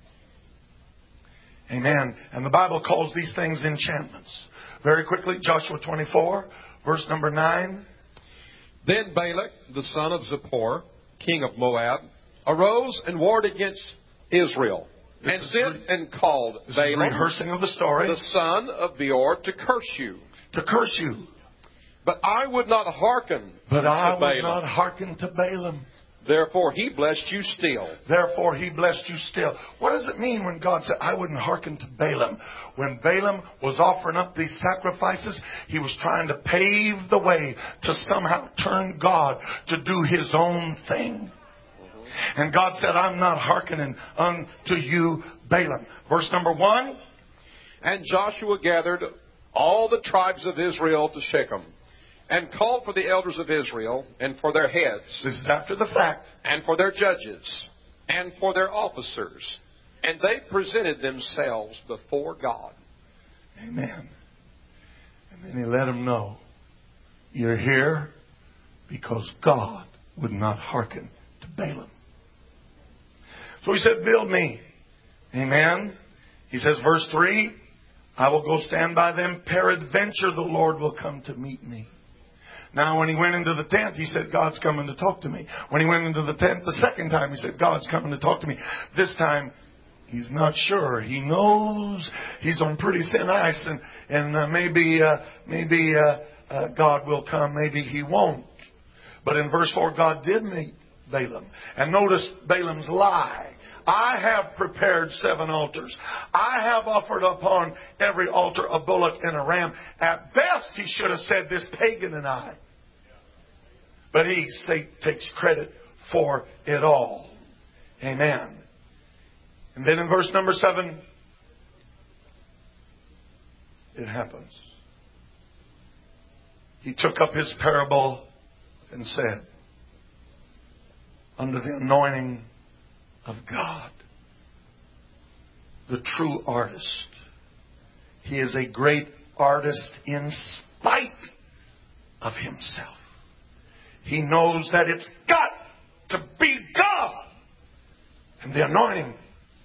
Amen. And the Bible calls these things enchantments. Very quickly, Joshua twenty-four, verse number nine. Then Balak, the son of Zippor, king of Moab, arose and warred against Israel, This and is sent re- and called This is Balaam, rehearsing of the story. the son of Beor, to curse you. To curse you. But I would not hearken But I to would Balaam. not hearken to Balaam. Therefore he blessed you still. Therefore he blessed you still. What does it mean when God said, I wouldn't hearken to Balaam? When Balaam was offering up these sacrifices, he was trying to pave the way to somehow turn God to do his own thing. And God said, I'm not hearkening unto you, Balaam. Verse number one. And Joshua gathered all the tribes of Israel to Shechem, and called for the elders of Israel, and for their heads, This is after the fact. and for their judges, and for their officers. And they presented themselves before God. Amen. And then he let them know, you're here because God would not hearken to Balaam. So he said, build me. Amen. He says, verse three, I will go stand by them. Peradventure the Lord will come to meet me. Now, when he went into the tent, he said, God's coming to talk to me. When he went into the tent the second time, he said, God's coming to talk to me. This time, he's not sure. He knows he's on pretty thin ice, and, and uh, maybe uh, maybe uh, uh, God will come, maybe he won't. But in verse four, God did meet Balaam. And notice Balaam's lie. I have prepared seven altars. I have offered upon every altar a bullock and a ram. At best, he should have said, this pagan and I. But he say, takes credit for it all. Amen. And then in verse number seven, it happens. He took up his parable and said, under the anointing of God, the true artist. He is a great artist in spite of himself. He knows that it's got to be God and the anointing.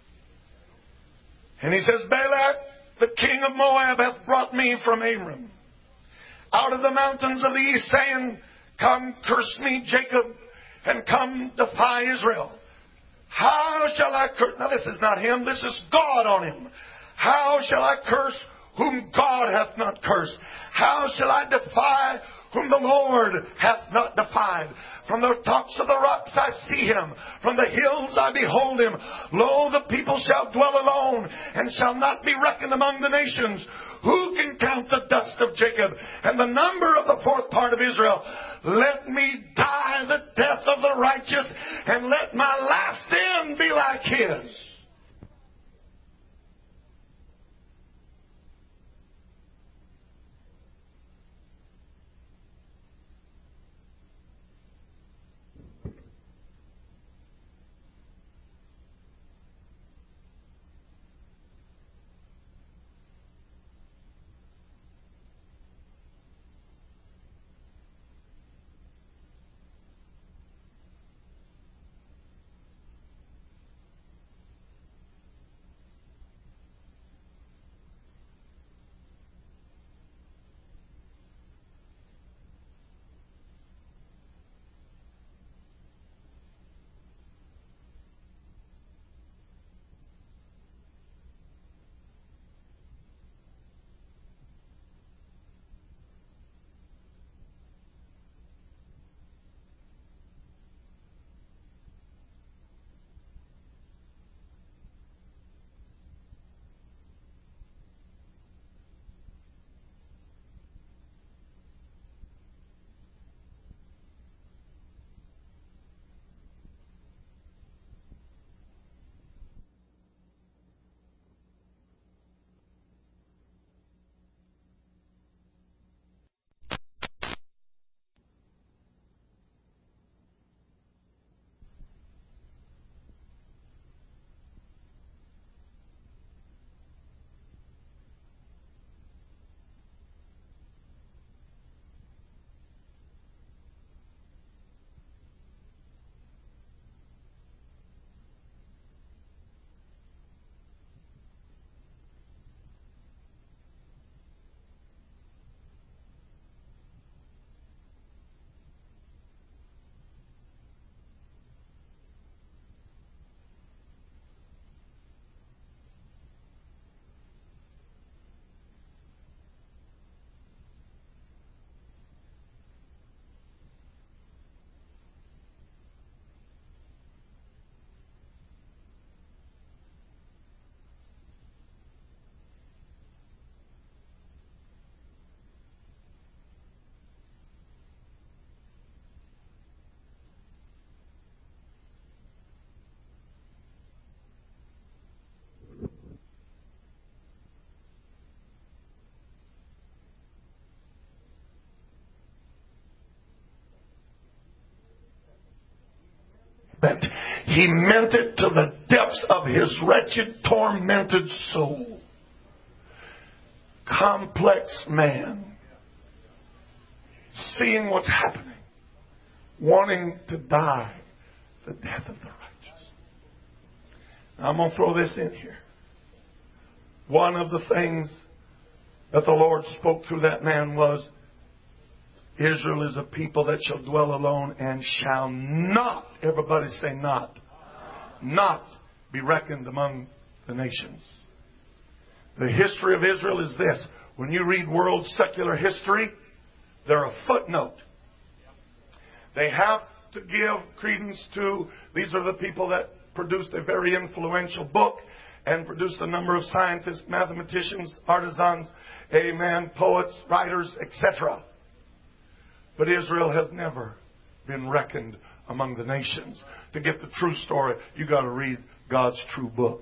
And he says, Balak, the king of Moab, hath brought me from Aram, out of the mountains of the east, saying, come curse me, Jacob, and come defy Israel. How shall I curse? Now this is not him, this is God on him. How shall I curse whom God hath not cursed? How shall I defy whom the Lord hath not defied. From the tops of the rocks I see him. From the hills I behold him. Lo, the people shall dwell alone, and shall not be reckoned among the nations. Who can count the dust of Jacob, and the number of the fourth part of Israel? Let me die the death of the righteous, and let my last end be like his. That he meant it to the depths of his wretched, tormented soul. Complex man. Seeing what's happening. Wanting to die the death of the righteous. Now I'm going to throw this in here. One of the things that the Lord spoke through that man was, Israel is a people that shall dwell alone and shall not, everybody say not, not be reckoned among the nations. The history of Israel is this. When you read world secular history, they're a footnote. They have to give credence to, these are the people that produced a very influential book and produced a number of scientists, mathematicians, artisans, amen, poets, writers, et cetera. But Israel has never been reckoned among the nations. To get the true story, you got to read God's true book.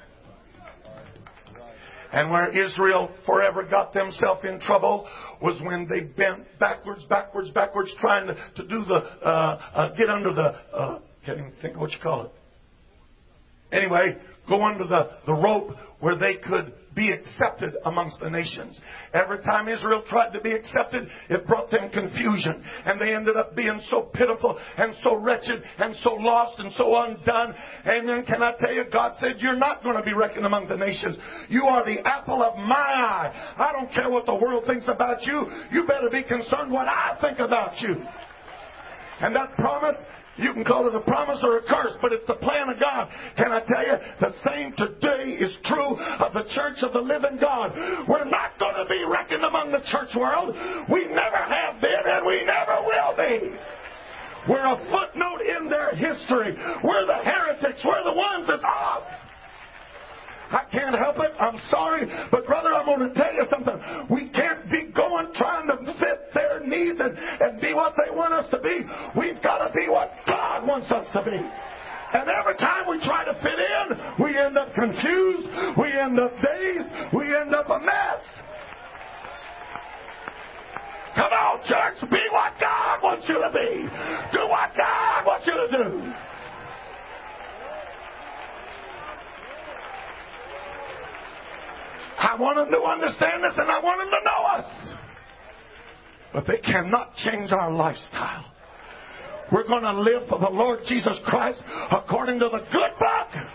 And where Israel forever got themselves in trouble was when they bent backwards, backwards, backwards, trying to, to do the, uh, uh, get under the, uh, can't even think of what you call it. Anyway, go under the, the rope where they could be accepted amongst the nations. Every time Israel tried to be accepted, it brought them confusion. And they ended up being so pitiful and so wretched and so lost and so undone. Amen. Can I tell you, God said, you're not going to be reckoned among the nations. You are the apple of my eye. I don't care what the world thinks about you. You better be concerned what I think about you. And that promise You can call it a promise or a curse, but it's the plan of God. Can I tell you, the same today is true of the church of the living God. We're not going to be reckoned among the church world. We never have been, and we never will be. We're a footnote in their history. We're the heretics. We're the ones that's off. I can't help it. I'm sorry. But, brother, I'm going to tell you something. We can't be going trying to fit their needs and, and be what they want us to be. We've got to be what God wants us to be. And every time we try to fit in, we end up confused. We end up dazed. We end up a mess. Come on, church. Be what God wants you to be. Do what God wants you to do. I want them to understand this, and I want them to know us. But they cannot change our lifestyle. We're going to live for the Lord Jesus Christ according to the good book.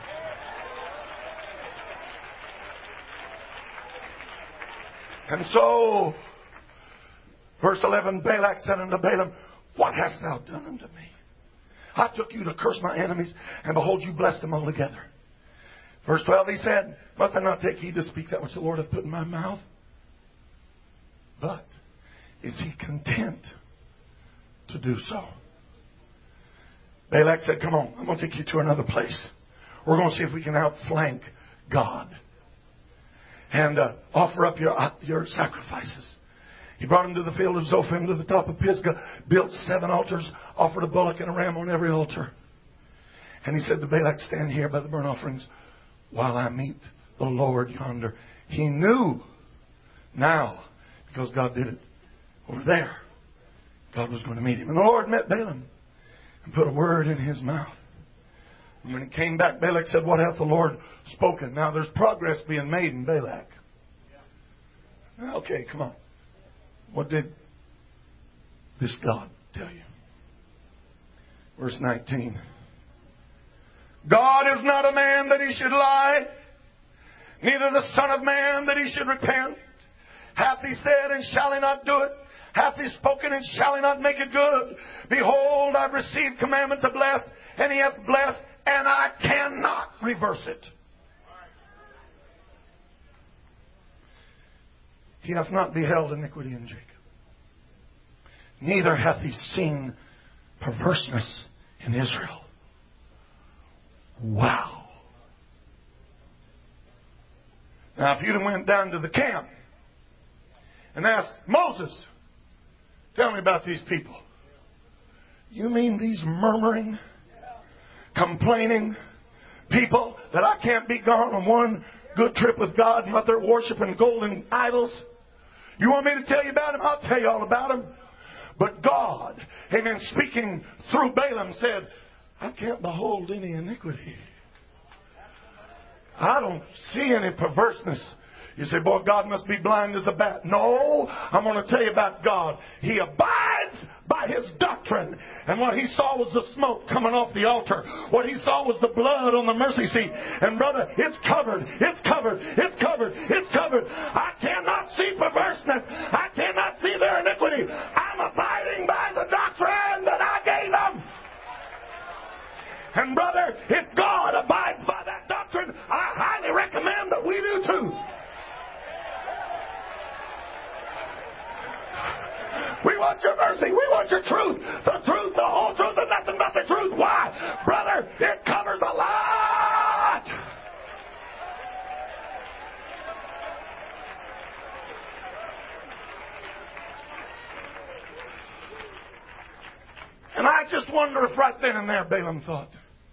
And so, verse eleven, Balak said unto Balaam, what hast thou done unto me? I took you to curse my enemies, and behold, you blessed them altogether. Verse twelve, he said, must I not take heed to speak that which the Lord hath put in my mouth? But is he content to do so? Balak said, come on, I'm going to take you to another place. We're going to see if we can outflank God and uh, offer up your, uh, your sacrifices. He brought him to the field of Zophim, to the top of Pisgah, built seven altars, offered a bullock and a ram on every altar. And he said to Balak, stand here by the burnt offerings while I meet the Lord yonder. He knew now, because God did it over there, God was going to meet him. And the Lord met Balaam and put a word in his mouth. And when he came back, Balak said, what hath the Lord spoken? Now there's progress being made in Balak. Okay, come on. What did this God tell you? Verse nineteen. God is not a man that he should lie, neither the Son of Man that he should repent. Hath he said, and shall he not do it? Hath he spoken, and shall he not make it good? Behold, I've received commandment to bless, and he hath blessed, and I cannot reverse it. He hath not beheld iniquity in Jacob, neither hath he seen perverseness in Israel. Wow. Now, if you'd have went down to the camp and asked Moses, tell me about these people. You mean these murmuring, complaining people that I can't be gone on one good trip with God and what they're worshiping golden idols? You want me to tell you about them? I'll tell you all about them. But God, amen, speaking through Balaam said, I can't behold any iniquity. I don't see any perverseness. You say, boy, God must be blind as a bat. No, I'm going to tell you about God. He abides by His doctrine. And what He saw was the smoke coming off the altar. What He saw was the blood on the mercy seat. And brother, it's covered. It's covered. It's covered. It's covered. I cannot see perverseness. I cannot see their iniquity. I'm abiding by the doctrine that I gave them. And brother, if God abides by that doctrine, I highly recommend that we do too. We want your mercy. We want your truth. The truth, the whole truth, and nothing but the truth. Why? Brother, it covers a lot. And I just wonder if right then and there Balaam thought,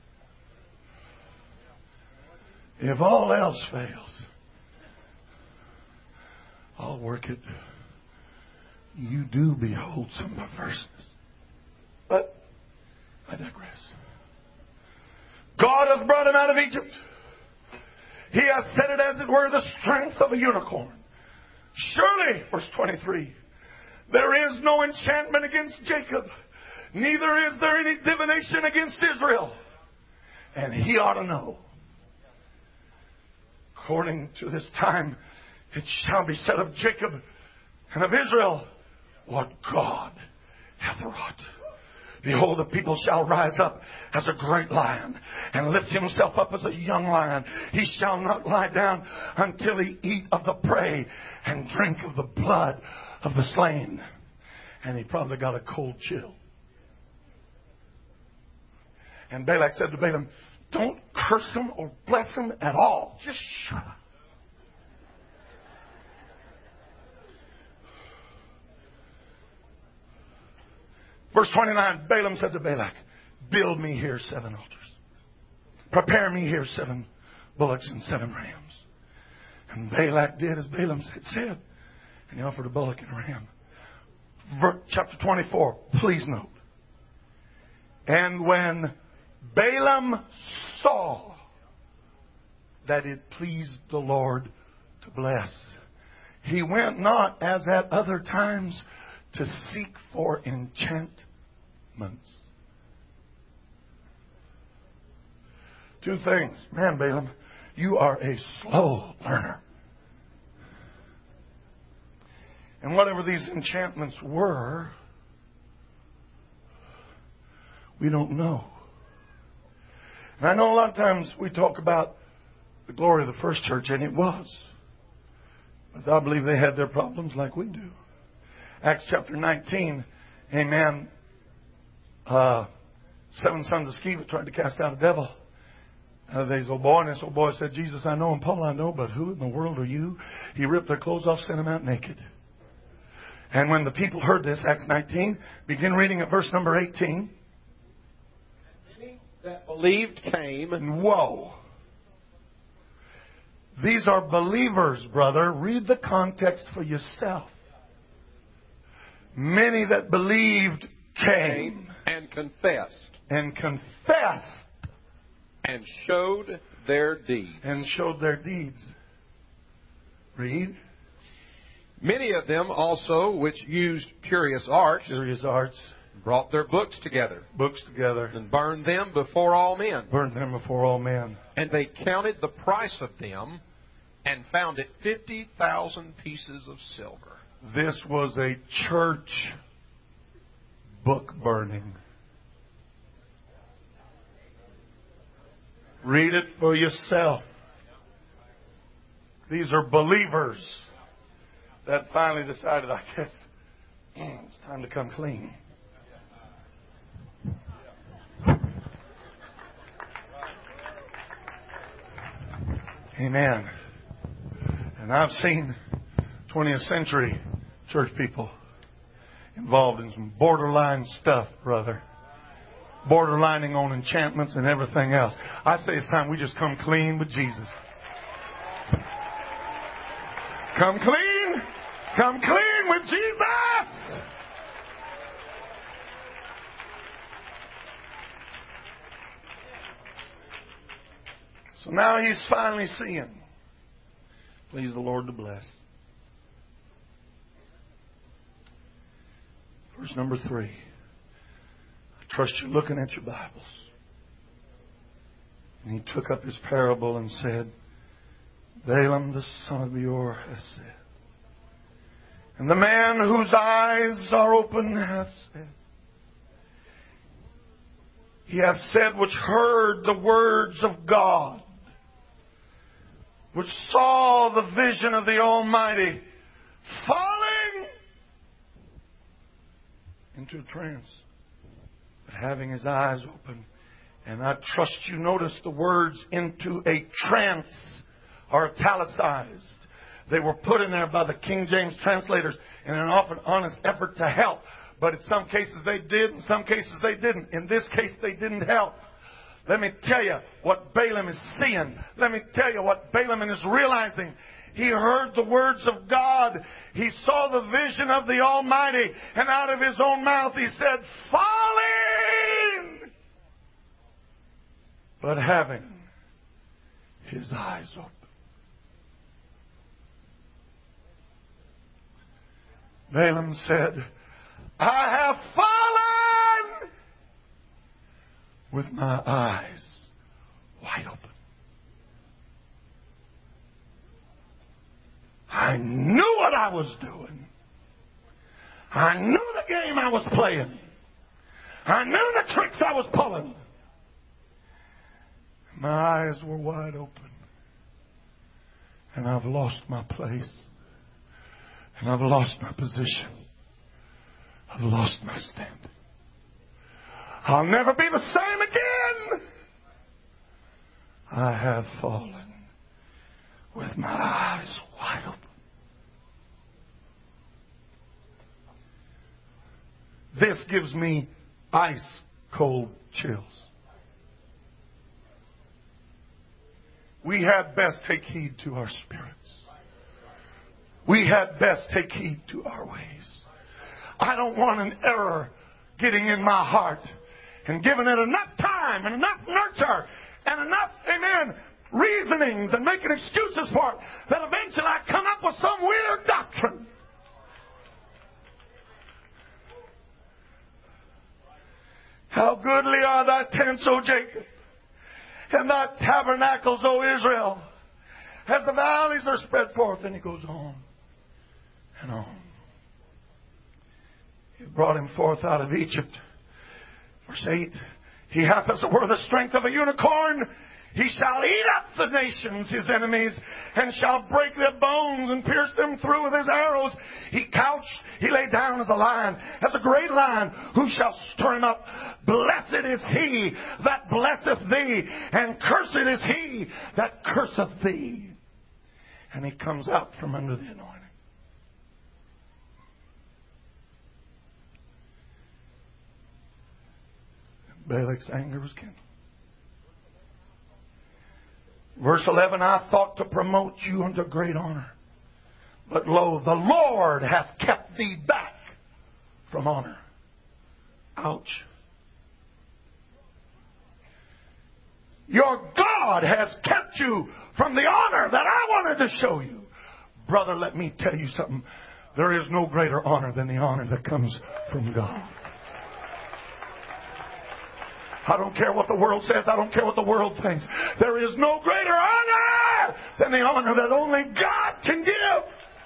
if all else fails, I'll work it. You do behold some perverseness. But I digress. God hath brought him out of Egypt. He hath set it as it were the strength of a unicorn. Surely, verse twenty-three, there is no enchantment against Jacob, neither is there any divination against Israel. And he ought to know. According to this time, it shall be said of Jacob and of Israel, what God hath wrought. Behold, the people shall rise up as a great lion and lift himself up as a young lion. He shall not lie down until he eat of the prey and drink of the blood of the slain. And he probably got a cold chill. And Balak said to Balaam, don't curse him or bless him at all. Just shut up. Verse twenty-nine, Balaam said to Balak, build me here seven altars. Prepare me here seven bullocks and seven rams. And Balak did as Balaam had said. And he offered a bullock and a ram. Ver- chapter twenty-four, please note. And when Balaam saw that it pleased the Lord to bless, he went not as at other times to seek for enchantments. Two things. Man, Balaam, you are a slow learner. And whatever these enchantments were, we don't know. And I know a lot of times we talk about the glory of the first church, and it was. But I believe they had their problems like we do. Acts chapter nineteen, amen. Uh, seven sons of Sceva tried to cast out a devil. Uh, these old boy, and this old boy said, Jesus I know and Paul I know, but who in the world are you? He ripped their clothes off, sent them out naked. And when the people heard this, Acts nineteen, begin reading at verse number eighteen. Many that believed came. And whoa. These are believers, brother. Read the context for yourself. Many that believed came. And confessed. And confessed. And showed their deeds. And showed their deeds. Read. Many of them also, which used curious arts, Curious arts. brought their books together. Books together. And burned them before all men. Burned them before all men. And they counted the price of them and found it fifty thousand pieces of silver. This was a church book burning. Read it for yourself. These are believers that finally decided, I guess, it's time to come clean. Amen. And I've seen twentieth century church people involved in some borderline stuff, brother. Borderlining on enchantments and everything else. I say it's time we just come clean with Jesus. Come clean. Come clean with Jesus. So now he's finally seeing. Please the Lord to bless. Verse number three. I trust you're looking at your Bibles. And he took up his parable and said, Balaam the son of Beor has said, and the man whose eyes are open hath said, he hath said which heard the words of God, which saw the vision of the Almighty, falling into a trance, but having his eyes open. And I trust you notice the words into a trance are italicized. They were put in there by the King James translators in an often honest effort to help. But in some cases they did, in some cases they didn't. In this case they didn't help. Let me tell you what Balaam is seeing. Let me tell you what Balaam is realizing. He heard the words of God. He saw the vision of the Almighty. And out of his own mouth he said, falling! But having his eyes open. Balaam said, I have fallen with my eyes wide open. I knew what I was doing. I knew the game I was playing. I knew the tricks I was pulling. My eyes were wide open. And I've lost my place. And I've lost my position. I've lost my standing. I'll never be the same again. I have fallen with my eyes wide open. This gives me ice cold chills. We had best take heed to our spirits. We had best take heed to our ways. I don't want an error getting in my heart and giving it enough time and enough nurture and enough, amen, reasonings and making excuses for it that eventually I come up with some weird doctrine. How goodly are thy tents, O Jacob, and thy tabernacles, O Israel, as the valleys are spread forth. And he goes on and on. He brought him forth out of Egypt. Verse eight, he hath as it were the strength of a unicorn. He shall eat up the nations, his enemies, and shall break their bones and pierce them through with his arrows. He couched, he lay down as a lion, as a great lion. Who shall stir him up? Blessed is he that blesseth thee, and cursed is he that curseth thee. And he comes out from under the anointing. Balak's anger was kindled. Verse eleven, I thought to promote you unto great honor. But lo, the Lord hath kept thee back from honor. Ouch. Your God has kept you from the honor that I wanted to show you. Brother, let me tell you something. There is no greater honor than the honor that comes from God. I don't care what the world says. I don't care what the world thinks. There is no greater honor than the honor that only God can give.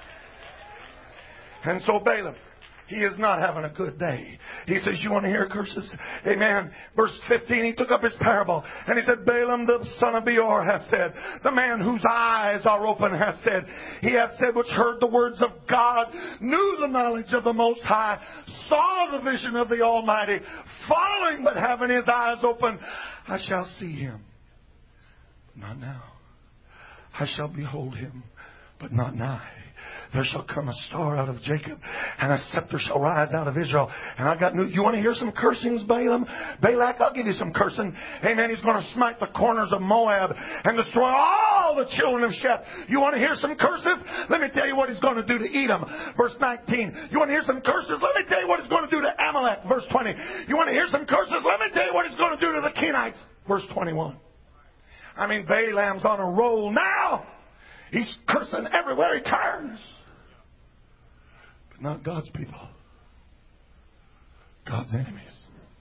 And so Balaam, he is not having a good day. He says, you want to hear curses? Amen. Verse fifteen, he took up his parable. And he said, Balaam the son of Beor hath said, the man whose eyes are open hath said, he hath said, which heard the words of God, knew the knowledge of the Most High, saw the vision of the Almighty, following but having his eyes open, I shall see him, but not now. I shall behold him, but not nigh. There shall come a star out of Jacob, and a scepter shall rise out of Israel. And I got news. You want to hear some cursings, Balaam? Balak, I'll give you some cursing. Amen. He's going to smite the corners of Moab and destroy all the children of Sheth. You want to hear some curses? Let me tell you what he's going to do to Edom. Verse nineteen. You want to hear some curses? Let me tell you what he's going to do to Amalek. Verse twenty. You want to hear some curses? Let me tell you what he's going to do to the Kenites. Verse twenty-one. I mean, Balaam's on a roll now. He's cursing everywhere he turns. But not God's people. God's enemies.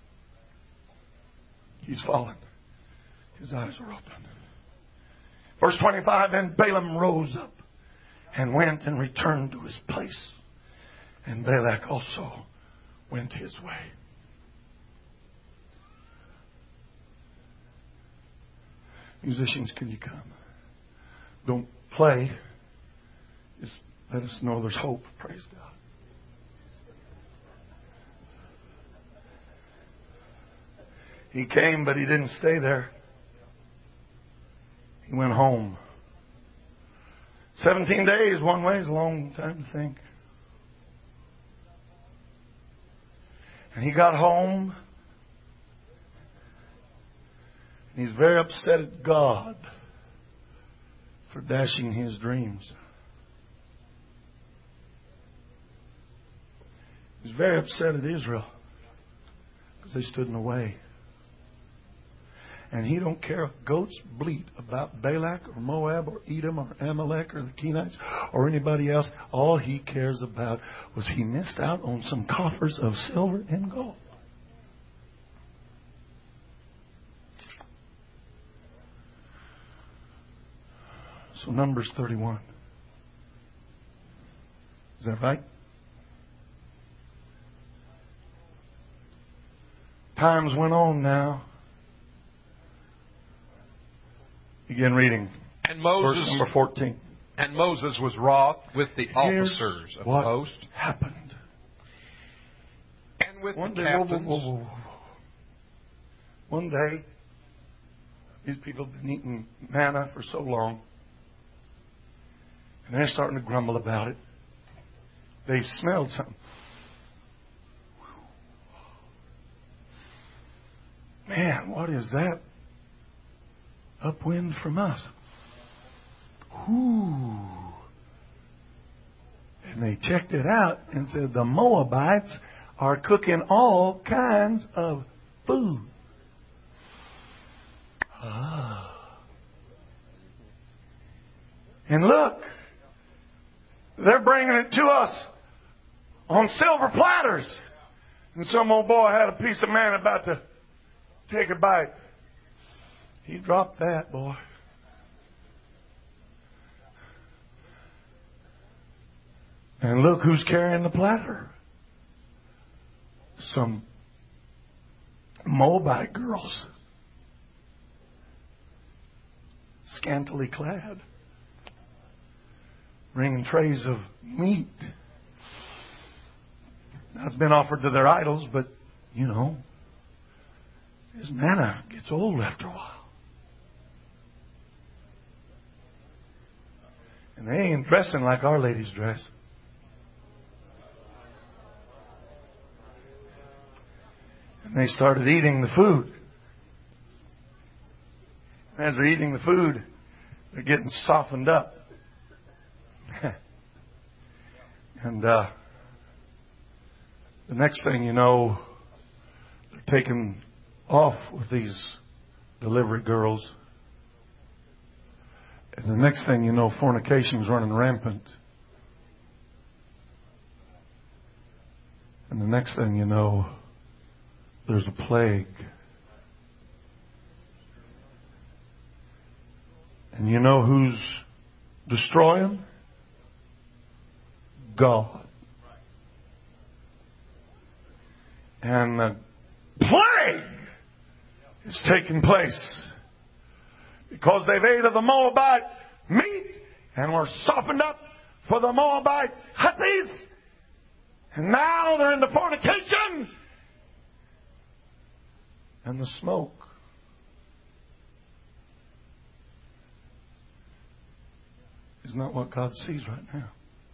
He's fallen. His eyes are open. Verse twenty-five, and Balaam rose up and went and returned to his place. And Balak also went his way. Musicians, can you come? Don't play. Just let us know there's hope. Praise God. He came, but he didn't stay there. He went home. Seventeen days one way is a long time to think. And he got home. And he's very upset at God for dashing his dreams. He's very upset at Israel because they stood in the way. And he don't care if goats bleat about Balak or Moab or Edom or Amalek or the Kenites or anybody else. All he cares about was he missed out on some coffers of silver and gold. So Numbers thirty-one. Is that right? Times went on now. Begin reading. And Moses, verse number fourteen. And Moses was wroth with the Here's officers of what the host. happened. And with One the day, whoa, captains. whoa, whoa, whoa. One day, these people have been eating manna for so long, and they're starting to grumble about it. They smelled something. Man, what is that? Upwind from us. Ooh. And they checked it out and said the Moabites are cooking all kinds of food. Ah. And look, they're bringing it to us on silver platters. And some old boy had a piece of man about to take a bite. He dropped that, boy. And look who's carrying the platter. Some Moabite girls. Scantily clad. Bringing trays of meat. Now it's been offered to their idols, but, you know, his manna gets old after a while. And they ain't dressing like our ladies dress. And they started eating the food. And as they're eating the food, they're getting softened up. and uh, the next thing you know, they're taken off with these delivery girls. And the next thing you know, fornication's running rampant. And the next thing you know, there's a plague. And you know who's destroying? God. And the plague is taking place because they've ate of the Moabite meat and were softened up for the Moabite hutties. And now they're into fornication. And the smoke is not what God sees right now.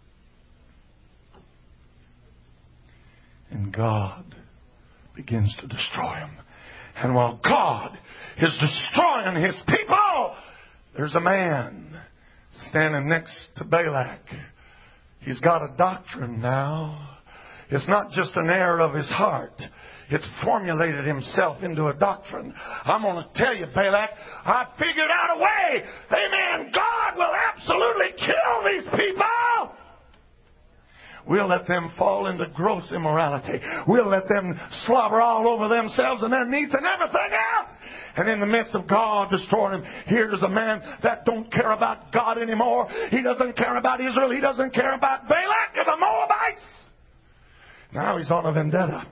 And God begins to destroy them. And while God is destroying His people, there's a man standing next to Balak. He's got a doctrine now. It's not just an error of his heart. It's formulated himself into a doctrine. I'm going to tell you, Balak, I figured out a way. Amen. God will absolutely kill these people. We'll let them fall into gross immorality. We'll let them slobber all over themselves and their needs and everything else. And in the midst of God destroying them, here's a man that don't care about God anymore. He doesn't care about Israel. He doesn't care about Balak and the Moabites. Now he's on a vendetta.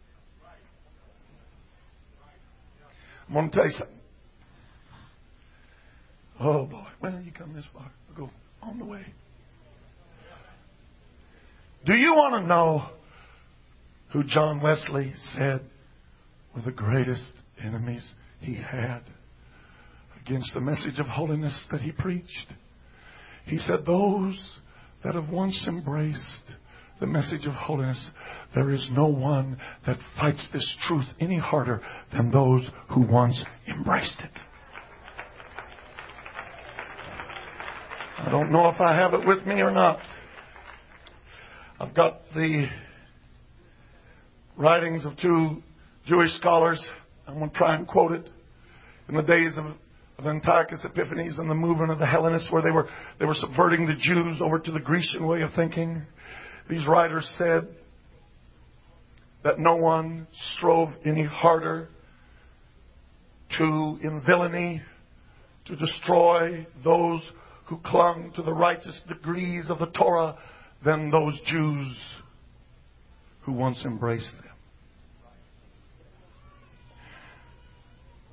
I'm going to tell you something. Oh boy, well, you come this far. We'll go on the way. Do you want to know who John Wesley said were the greatest enemies he had against the message of holiness that he preached? He said, those that have once embraced the message of holiness, there is no one that fights this truth any harder than those who once embraced it. I don't know if I have it with me or not. I've got the writings of two Jewish scholars. I'm going to try and quote it. In the days of, of Antiochus Epiphanes and the movement of the Hellenists, where they were they were subverting the Jews over to the Grecian way of thinking, these writers said that no one strove any harder to, in villainy, to destroy those who clung to the righteous degrees of the Torah than those Jews who once embraced them.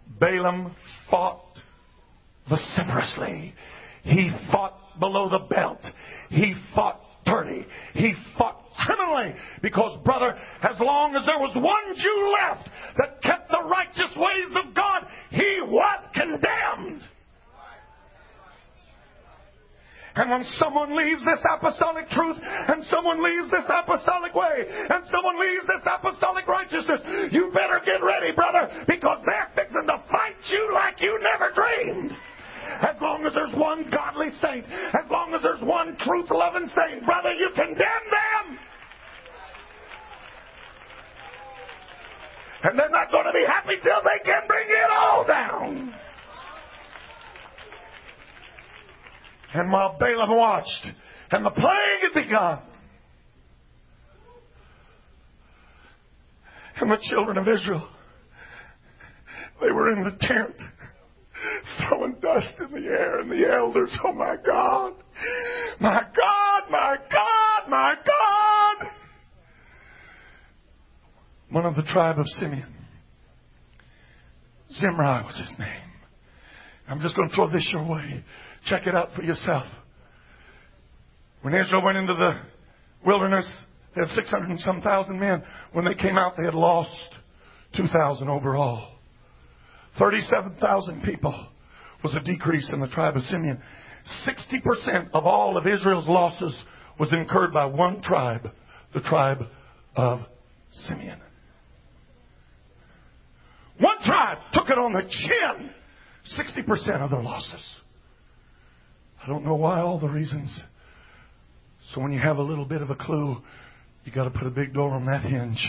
Balaam fought vociferously. He fought below the belt. He fought dirty. He fought criminally. Because, brother, as long as there was one Jew left that kept the righteous ways of God, he was condemned. And when someone leaves this apostolic truth, and someone leaves this apostolic way, and someone leaves this apostolic righteousness, you better get ready, brother, because they're fixing to fight you like you never dreamed. As long as there's one godly saint, as long as there's one truth-loving saint, brother, you condemn them. And they're not going to be happy till they can bring it all down. And while Balaam watched, and the plague had begun, and the children of Israel, they were in the tent, throwing dust in the air, and the elders, oh my God, my God, my God, my God. One of the tribe of Simeon, Zimri was his name. I'm just going to throw this your way. Check it out for yourself. When Israel went into the wilderness, they had six hundred and some thousand men. When they came out, they had lost two thousand overall. thirty-seven thousand people was a decrease in the tribe of Simeon. sixty percent of all of Israel's losses was incurred by one tribe, the tribe of Simeon. One tribe took it on the chin. sixty percent of their losses. I don't know why, all the reasons. So when you have a little bit of a clue, you got to put a big door on that hinge.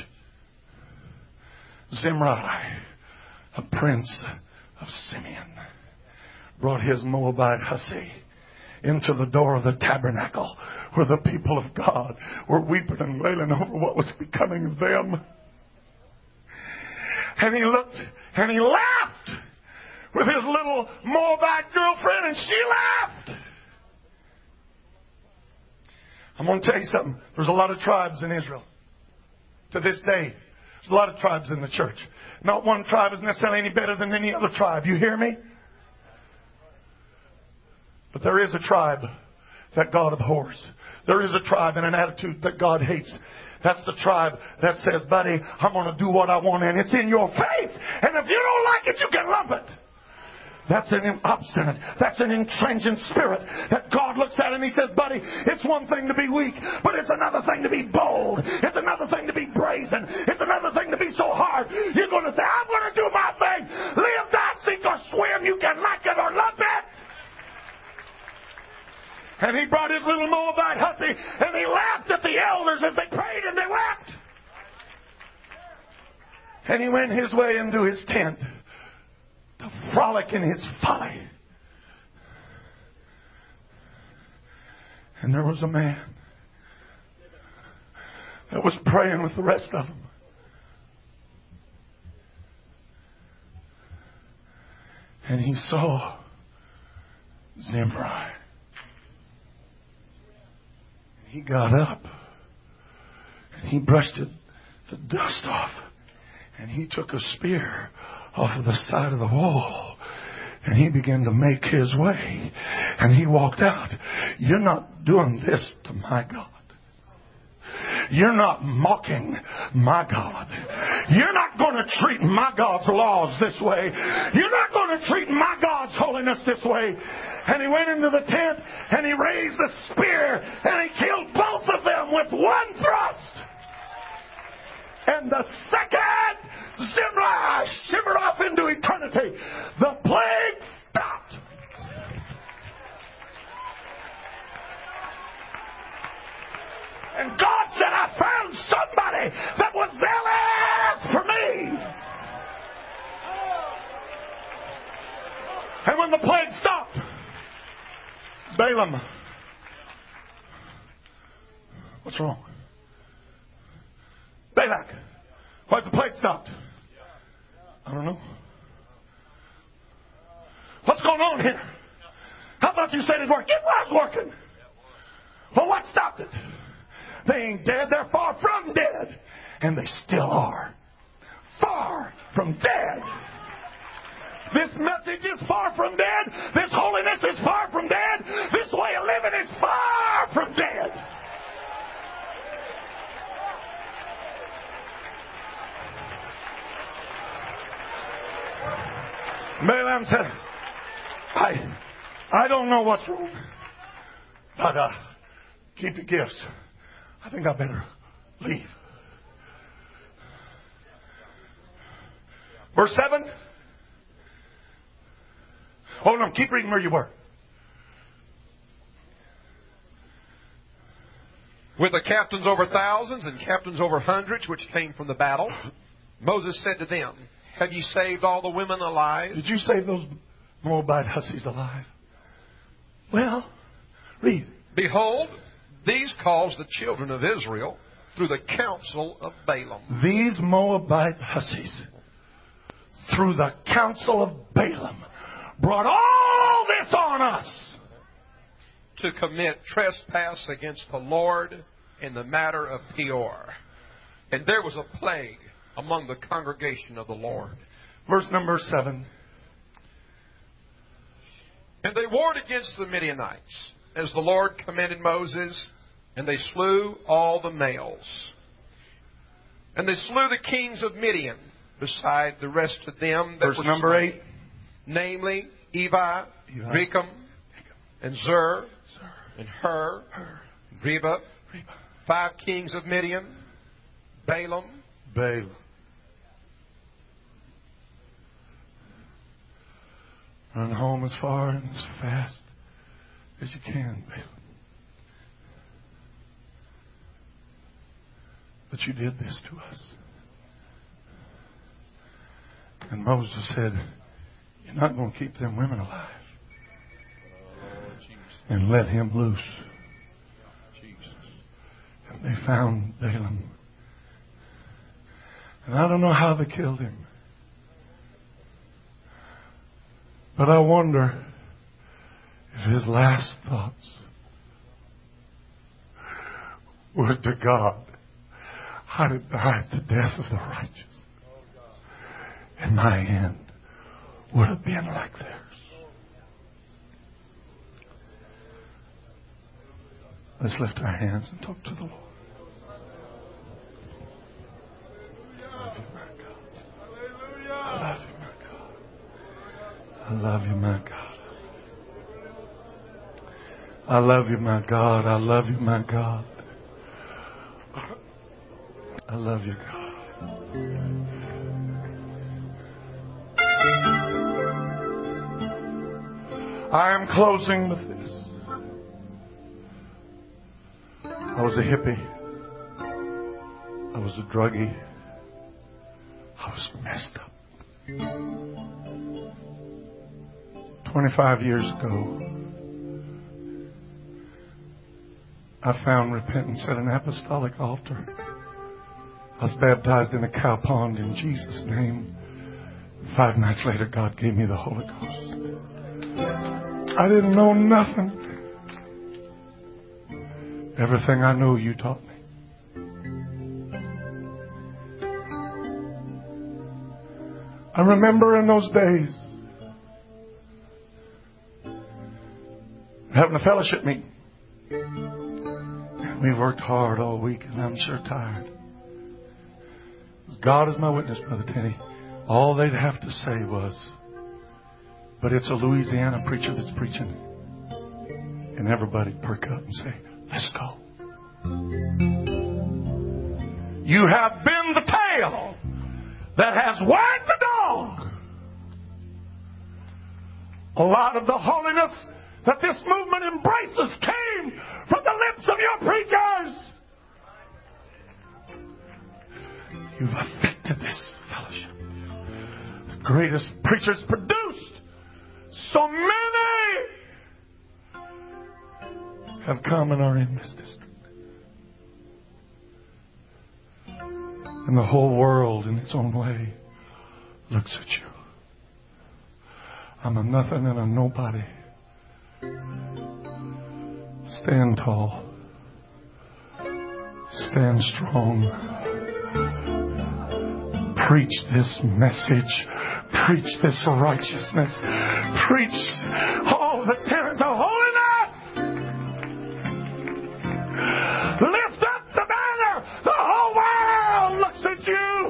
Zimri, a prince of Simeon, brought his Moabite hussy into the door of the tabernacle where the people of God were weeping and wailing over what was becoming of them. And he looked and he laughed with his little Moabite girlfriend, and she laughed. I'm going to tell you something. There's a lot of tribes in Israel. To this day, there's a lot of tribes in the church. Not one tribe is necessarily any better than any other tribe. You hear me? But there is a tribe that God abhors. There is a tribe and an attitude that God hates. That's the tribe that says, buddy, I'm going to do what I want, and it's in your face. And if you don't like it, you can lump it. That's an obstinate, that's an intransigent spirit that God looks at and He says, buddy, it's one thing to be weak, but it's another thing to be bold. It's another thing to be brazen. It's another thing to be so hard. You're going to say, I'm going to do my thing. Live, die, sink, or swim. You can like it or lump it. And he brought his little Moabite hussy, and he laughed at the elders as they prayed, and they wept. And he went his way into his tent to frolic in his folly. And there was a man that was praying with the rest of them. And he saw Zimri. He got up and he brushed it, the dust off, and he took a spear off of the side of the wall, and he began to make his way, and he walked out. You're not doing this to my God. You're not mocking my God. You're not going to treat my God's laws this way. You're not going to treat my God's holiness this way. And he went into the tent and he raised the spear and he killed both of them with one thrust. And the second Zimri shimmered off into eternity. The plague stopped. And God said, I found somebody that was zealous for me. And when the plague stopped, Balaam, what's wrong? Balak, why's the plague stopped? I don't know. What's going on here? How about you said it worked? It was working. Well, what stopped it? They ain't dead. They're far from dead. And they still are. Far from dead. This message is far from dead. This holiness is far from dead. This way of living is far from dead. Balaam said, I, I don't know what's wrong, but uh, keep your gifts. I think I better leave. Verse seven. Hold on, keep reading where you were. With the captains over thousands and captains over hundreds which came from the battle, Moses said to them, have you saved all the women alive? Did you save those Moabite hussies alive? Well, read. Behold, these caused the children of Israel through the counsel of Balaam. These Moabite hussies, through the counsel of Balaam, brought all this on us. To commit trespass against the Lord in the matter of Peor. And there was a plague among the congregation of the Lord. Verse number seven. And they warred against the Midianites, as the Lord commanded Moses, and they slew all the males. And they slew the kings of Midian, beside the rest of them that Verse were number slain, eight. namely Evi, Rechem, and Zur, and Hur, Reba, five kings of Midian, Balaam, Balaam. Run home as far and as fast as you can, Balaam. But you did this to us. And Moses said, you're not going to keep them women alive. And let him loose. And they found Balaam. And I don't know how they killed him. But I wonder if his last thoughts were to God, I'd have died the death of the righteous. And my end would have been like theirs. Let's lift our hands and talk to the Lord. I love you, my God. I love you, my God. I love you, my God. I love you, my God. I love you, God. I am closing with this. I was a hippie. I was a druggie. I was messed up. twenty-five years ago, I found repentance at an apostolic altar. I was baptized in a cow pond in Jesus' name. Five nights later, God gave me the Holy Ghost. I didn't know nothing. Everything I know, you taught me. I remember in those days having a fellowship meeting. We've worked hard all week and I'm sure tired. God is my witness, Brother Teddy. All they'd have to say was, but it's a Louisiana preacher that's preaching. And everybody perk up and say, let's go. You have been the tail that has wagged the dog. A lot of the holiness that this movement embraces came from the lips of your preachers. You've affected this fellowship. The greatest preachers produced. So many have come and are in this district. And the whole world in its own way looks at you. I'm a nothing and a nobody. Stand tall. Stand strong. Preach this message. Preach this righteousness. Preach all the tenets of holiness. Lift up the banner. The whole world looks at you.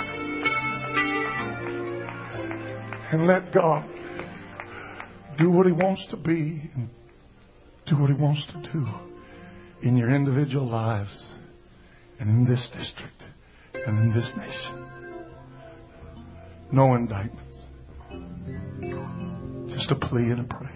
And let God do what He wants to be and do what He wants to do in your individual lives and in this district and in this nation. No indictments. Just a plea and a prayer.